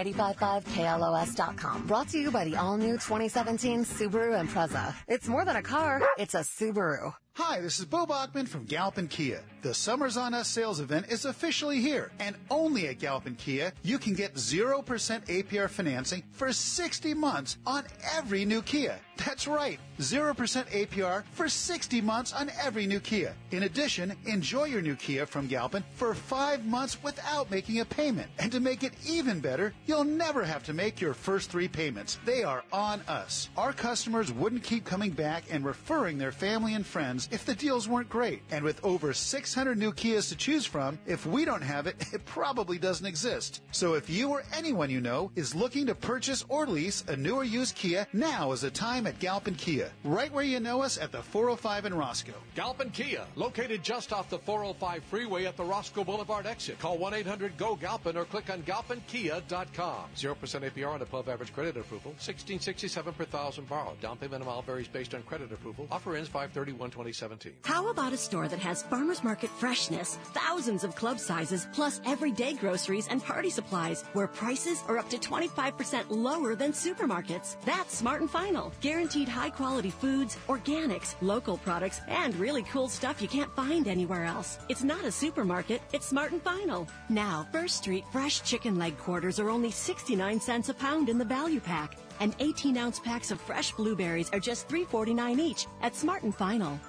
Speaker 21: 955KLOS.com. Brought to you by the all-new 2017 Subaru Impreza. It's more than a car, it's a Subaru.
Speaker 3: Hi, this is Bo Bachman from Galpin Kia. The Summers on Us sales event is officially here, and only at Galpin Kia, you can get 0% APR financing for 60 months on every new Kia. That's right, 0% APR for 60 months on every new Kia. In addition, enjoy your new Kia from Galpin for 5 months without making a payment. And to make it even better, you'll never have to make your first 3 payments. They are on us. Our customers wouldn't keep coming back and referring their family and friends if the deals weren't great. And with over 600 new Kias to choose from, if we don't have it, it probably doesn't exist. So if you or anyone you know is looking to purchase or lease a new or used Kia, now is the time at Galpin Kia, right where you know us at the 405 in Roscoe.
Speaker 6: Galpin Kia, located just off the 405 freeway at the Roscoe Boulevard exit. Call 1-800-GO-GALPIN or click on galpinkia.com. 0% APR on above average credit approval. $1,667 per thousand borrowed. Down payment amount varies based on credit approval. Offer ends 5/31/2017.
Speaker 22: How about a store that has farmers market freshness, thousands of club sizes, plus everyday groceries and party supplies, where prices are up to 25% lower than supermarkets? That's Smart and Final. Guaranteed high-quality foods, organics, local products, and really cool stuff you can't find anywhere else. It's not a supermarket, it's Smart and Final. Now, First Street fresh chicken leg quarters are only 69 cents a pound in the value pack, and 18-ounce packs of fresh blueberries are just $3.49 each at Smart and Final.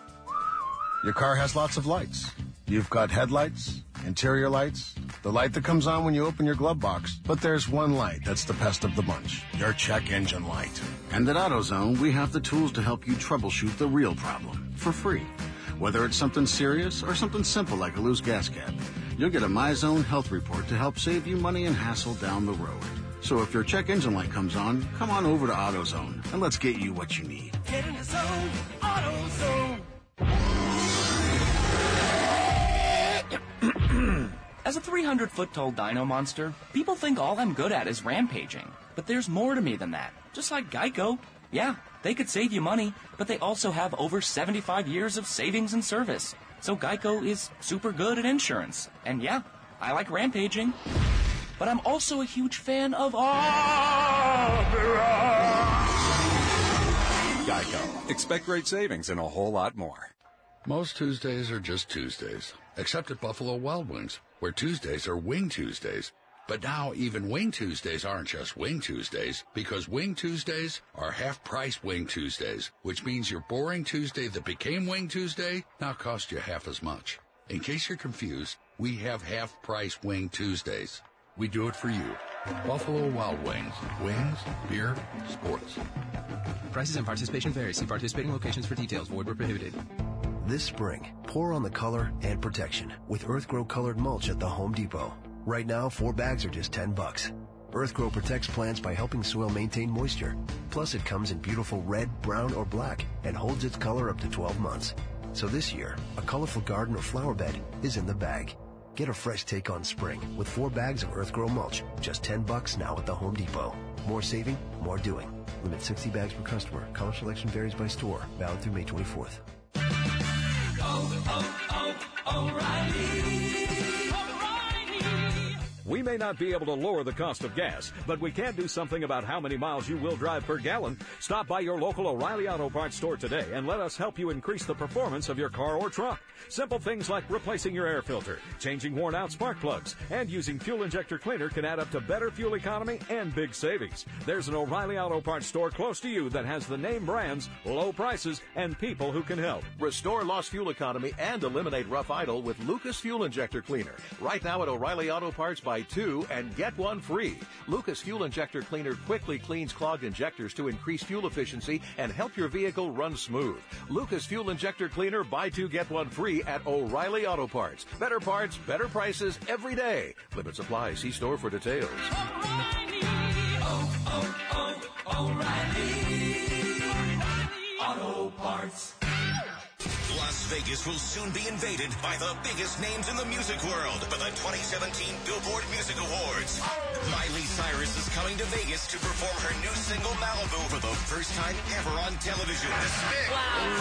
Speaker 12: Your car has lots of lights. You've got headlights, interior lights, the light that comes on when you open your glove box. But there's one light that's the best of the bunch, your check engine light. And at AutoZone, we have the tools to help you troubleshoot the real problem for free. Whether it's something serious or something simple like a loose gas cap, you'll get a MyZone health report to help save you money and hassle down the road. So if your check engine light comes on, come on over to AutoZone and let's get you what you need.
Speaker 20: Get in the zone, AutoZone.
Speaker 23: As a 300-foot-tall dino monster, people think all I'm good at is rampaging. But there's more to me than that. Just like Geico. Yeah, They could save you money, but they also have over 75 years of savings and service. So Geico is super good at insurance. And yeah, I like rampaging. But I'm also a huge fan of
Speaker 1: Geico. Expect great savings and a whole lot more.
Speaker 7: Most Tuesdays are just Tuesdays, except at Buffalo Wild Wings, where Tuesdays are Wing Tuesdays. But now even Wing Tuesdays aren't just Wing Tuesdays, because Wing Tuesdays are half-price Wing Tuesdays, which means your boring Tuesday that became Wing Tuesday now costs you half as much. In case you're confused, we have half-price Wing Tuesdays. We do it for you. Buffalo Wild Wings. Wings, beer, sports.
Speaker 8: Prices and participation vary. See participating locations for details. Void where prohibited.
Speaker 9: This spring, pour on the color and protection with Earthgrow colored mulch at the Home Depot. Right now, 4 bags are just $10. Earthgrow protects plants by helping soil maintain moisture. Plus, it comes in beautiful red, brown, or black and holds its color up to 12 months. So this year, a colorful garden or flower bed is in the bag. Get a fresh take on spring with 4 bags of Earthgrow mulch, just $10 now at the Home Depot. More saving, more doing. Limit 60 bags per customer. Color selection varies by store. Valid through May 24th.
Speaker 20: O'Reilly.
Speaker 24: We may not be able to lower the cost of gas, but we can do something about how many miles you will drive per gallon. Stop by your local O'Reilly Auto Parts store today and let us help you increase the performance of your car or truck. Simple things like replacing your air filter, changing worn-out spark plugs, and using fuel injector cleaner can add up to better fuel economy and big savings. There's an O'Reilly Auto Parts store close to you that has the name brands, low prices, and people who can help.
Speaker 10: Restore lost fuel economy and eliminate rough idle with Lucas Fuel Injector Cleaner. Right now at O'Reilly Auto Parts, buy 2 and get 1 free. Lucas Fuel Injector Cleaner quickly cleans clogged injectors to increase fuel efficiency and help your vehicle run smooth. Lucas Fuel Injector Cleaner, buy 2, get 1 free at O'Reilly Auto Parts. Better parts, better prices every day. Limit supply. See store for details.
Speaker 20: O'Reilly Auto Parts.
Speaker 17: Las Vegas will soon be invaded by the biggest names in the music world for the 2017 Billboard Music Awards. Miley Cyrus is coming to Vegas to perform her new single Malibu for the first time ever on television. The Smith.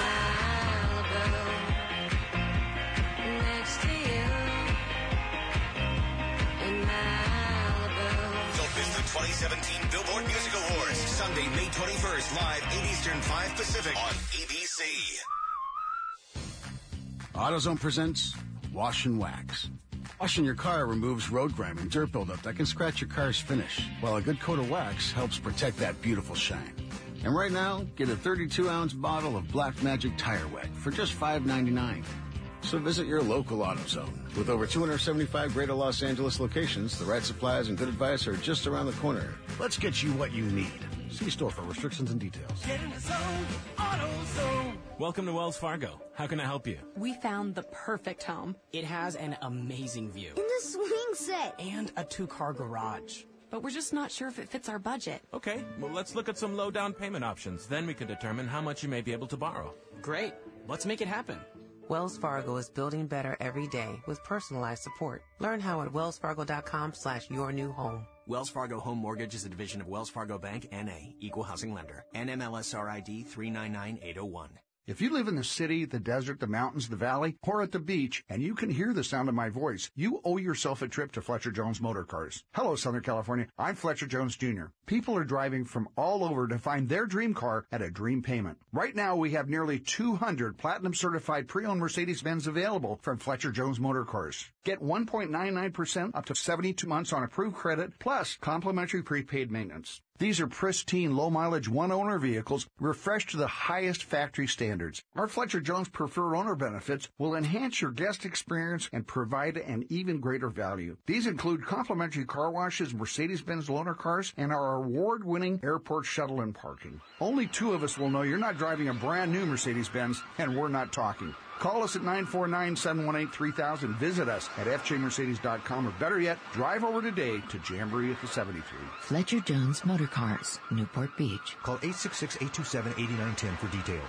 Speaker 20: Next to you in Malibu.
Speaker 17: Don't miss the 2017 Billboard Music Awards, Sunday, May 21st, live 8 Eastern, 5 Pacific on ABC.
Speaker 12: AutoZone presents Wash and Wax. Washing your car removes road grime and dirt buildup that can scratch your car's finish, while a good coat of wax helps protect that beautiful shine. And right now, get a 32-ounce bottle of Black Magic Tire Wet for just $5.99. So visit your local AutoZone. With over 275 Greater Los Angeles locations, the right supplies and good advice are just around the corner. Let's get you what you need. See store for restrictions and details.
Speaker 20: Get in the zone, AutoZone.
Speaker 25: Welcome to Wells Fargo. How can I help you?
Speaker 26: We found the perfect home.
Speaker 25: It has an amazing view.
Speaker 26: In the swing set.
Speaker 25: And a 2-car garage.
Speaker 26: But we're just not sure if it fits our budget.
Speaker 25: Okay, well, let's look at some low down payment options. Then we can determine how much you may be able to borrow. Great. Let's make it happen.
Speaker 27: Wells Fargo is building better every day with personalized support. Learn how at wellsfargo.com/yournewhome.
Speaker 28: Wells Fargo Home Mortgage is a division of Wells Fargo Bank, N.A., Equal Housing Lender. NMLSR ID 399801.
Speaker 29: If you live in the city, the desert, the mountains, the valley, or at the beach, and you can hear the sound of my voice, you owe yourself a trip to Fletcher Jones Motor Cars. Hello, Southern California. I'm Fletcher Jones Jr. People are driving from all over to find their dream car at a dream payment. Right now, we have nearly 200 platinum-certified pre-owned Mercedes-Benz available from Fletcher Jones Motor Cars. Get 1.99% up to 72 months on approved credit, plus complimentary prepaid maintenance. These are pristine, low-mileage, one-owner vehicles refreshed to the highest factory standards. Our Fletcher Jones Preferred Owner benefits will enhance your guest experience and provide an even greater value. These include complimentary car washes, Mercedes-Benz loaner cars, and our award-winning airport shuttle and parking. Only 2 of us will know you're not driving a brand-new Mercedes-Benz, and we're not talking. Call us at 949-718-3000. Visit us at fjmercedes.com, or better yet, drive over today to Jamboree at the 73.
Speaker 30: Fletcher Jones Motor Cars, Newport Beach.
Speaker 31: Call 866-827-8910 for details.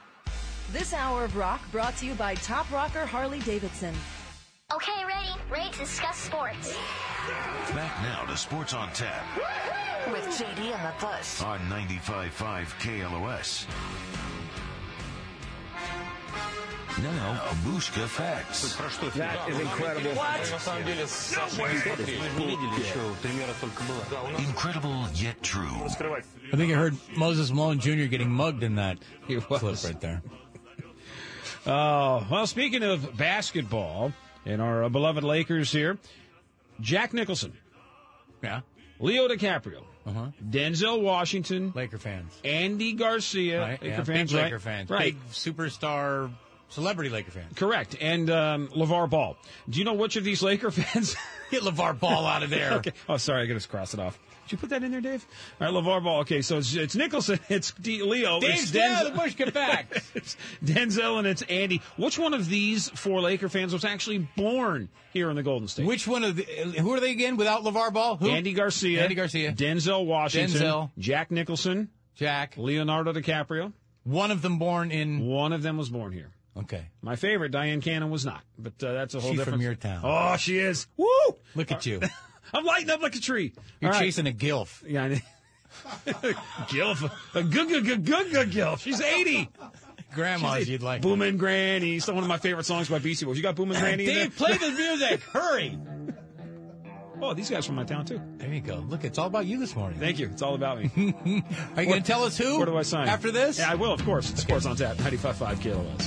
Speaker 18: This hour of rock brought to you by Top Rocker Harley Davidson.
Speaker 32: Okay, ready to discuss sports.
Speaker 17: Back now to Sports on Tap.
Speaker 2: With JD and the Push.
Speaker 3: On 95.5 KLOS. Now, Bushka Facts.
Speaker 4: That is incredible.
Speaker 3: Incredible yet true.
Speaker 5: I think I heard Moses Malone Jr. getting mugged in that clip right there.
Speaker 4: Well, speaking of basketball and our beloved Lakers here, Jack Nicholson.
Speaker 5: Yeah.
Speaker 4: Leo DiCaprio. Denzel Washington.
Speaker 5: Laker fans.
Speaker 4: Andy Garcia.
Speaker 5: Right,
Speaker 4: Laker fans,
Speaker 5: big
Speaker 4: right?
Speaker 5: Laker fans.
Speaker 4: Right.
Speaker 5: Big superstar celebrity Laker fans.
Speaker 4: Correct. And LeVar Ball. Do you know which of these Laker fans?
Speaker 5: Get LeVar Ball out of there.
Speaker 4: Okay. Oh, sorry. I got to cross it off. Did you put that in there, Dave? All right, LeVar Ball. Okay, so it's Nicholson, it's Leo.
Speaker 5: Dave's
Speaker 4: it's
Speaker 5: down, the Bush get back.
Speaker 4: It's Denzel, and it's Andy. Which one of these four Laker fans was actually born here in the Golden State?
Speaker 5: Which one of the, who are they again without LeVar Ball? Who?
Speaker 4: Andy Garcia. Denzel Washington. Jack Nicholson. Leonardo DiCaprio.
Speaker 5: One of them born in...
Speaker 4: One of them was born here.
Speaker 5: Okay.
Speaker 4: My favorite, Diane Cannon, was not, but that's a whole
Speaker 5: She's
Speaker 4: different...
Speaker 5: from your town.
Speaker 4: Oh, she is. Woo!
Speaker 5: Look at you.
Speaker 4: I'm lighting up like a tree.
Speaker 5: You're chasing a gilf.
Speaker 4: Yeah, gilf. A gilf. She's 80.
Speaker 5: Grandma's, you'd like.
Speaker 4: Boomin' Granny. It's one of my favorite songs by Beastie Boys. You got Boomin' Granny in there?
Speaker 5: Dave, play the music. Hurry.
Speaker 4: Oh, these guys from my town, too.
Speaker 5: There you go. Look, it's all about you this morning.
Speaker 4: Thank you. It's all about me.
Speaker 5: Are you going to tell us who?
Speaker 4: Where do I sign?
Speaker 5: After this?
Speaker 4: Yeah, I will, of course. It's Sports on Tap, 95.5 KLOS.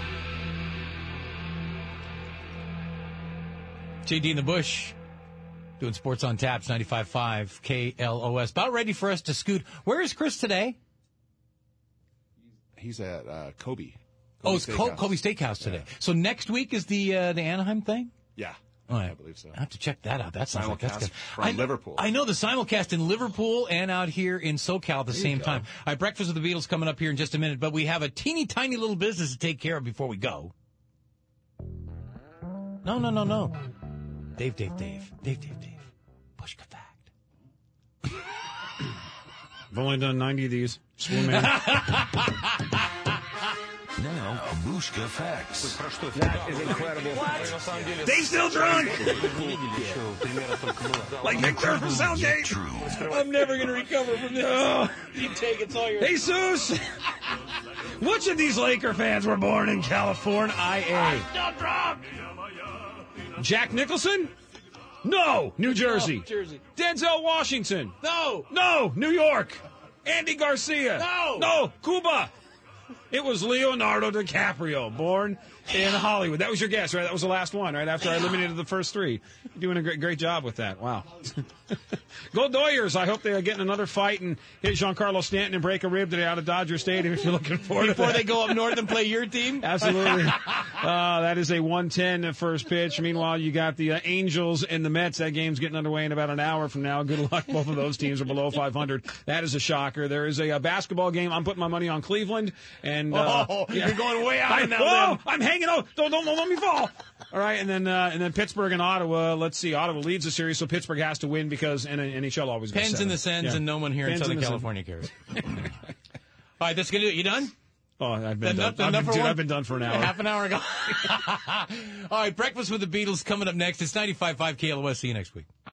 Speaker 5: JD in the Bush. Doing Sports on Taps, 95.5 KLOS. About ready for us to scoot. Where is Chris today?
Speaker 2: He's at Kobe.
Speaker 5: It's Kobe Steakhouse today. Yeah. So next week is the Anaheim thing?
Speaker 2: Yeah.
Speaker 5: All right.
Speaker 2: I believe so.
Speaker 5: I have to check that out. That sounds like that's good.
Speaker 2: From Liverpool.
Speaker 5: I know the simulcast in Liverpool and out here in SoCal at the same time. All right, Breakfast with the Beatles coming up here in just a minute, but we have a teeny tiny little business to take care of before we go. No. Dave. Pushka fact.
Speaker 4: I've only done 90 of these. Swoon man.
Speaker 3: Now, Bushka Facts.
Speaker 4: That is incredible. What? Dave's still drunk! Like Victor from Soundgate. I'm never going to recover from this. Oh.
Speaker 5: You take it's all yours.
Speaker 4: Jesus! Which of these Laker fans were born in California? I'm still drunk! Jack Nicholson? No! New Jersey.
Speaker 5: Jersey.
Speaker 4: Denzel Washington?
Speaker 5: No!
Speaker 4: New York. Andy Garcia? No! Cuba. It was Leonardo DiCaprio, born in Hollywood. That was your guess, right? That was the last one, right? After I eliminated the first three. You're doing a great job with that. Wow. Go Doyers. I hope they get in another fight and hit Giancarlo Stanton and break a rib today out of Dodger Stadium if you're looking forward to that.
Speaker 5: Before they go up north and play your team?
Speaker 4: Absolutely. That is a 110 first pitch. Meanwhile, you got the Angels and the Mets. That game's getting underway in about an hour from now. Good luck. Both of those teams are below 500. That is a shocker. There is a basketball game. I'm putting my money on Cleveland. And
Speaker 5: you're going way out on that
Speaker 4: limb. I'm hanging out. Don't let me fall. All right, and then Pittsburgh and Ottawa. Let's see. Ottawa leads the series, so Pittsburgh has to win because NHL always goes
Speaker 5: Pens in the Sens, and no one here in Southern California cares. All right, that's going to do it. You done?
Speaker 4: Oh, I've been done. I've been done for an hour.
Speaker 5: Half an hour ago. All right, Breakfast with the Beatles coming up next. It's 95.5 KLOS. See you next week.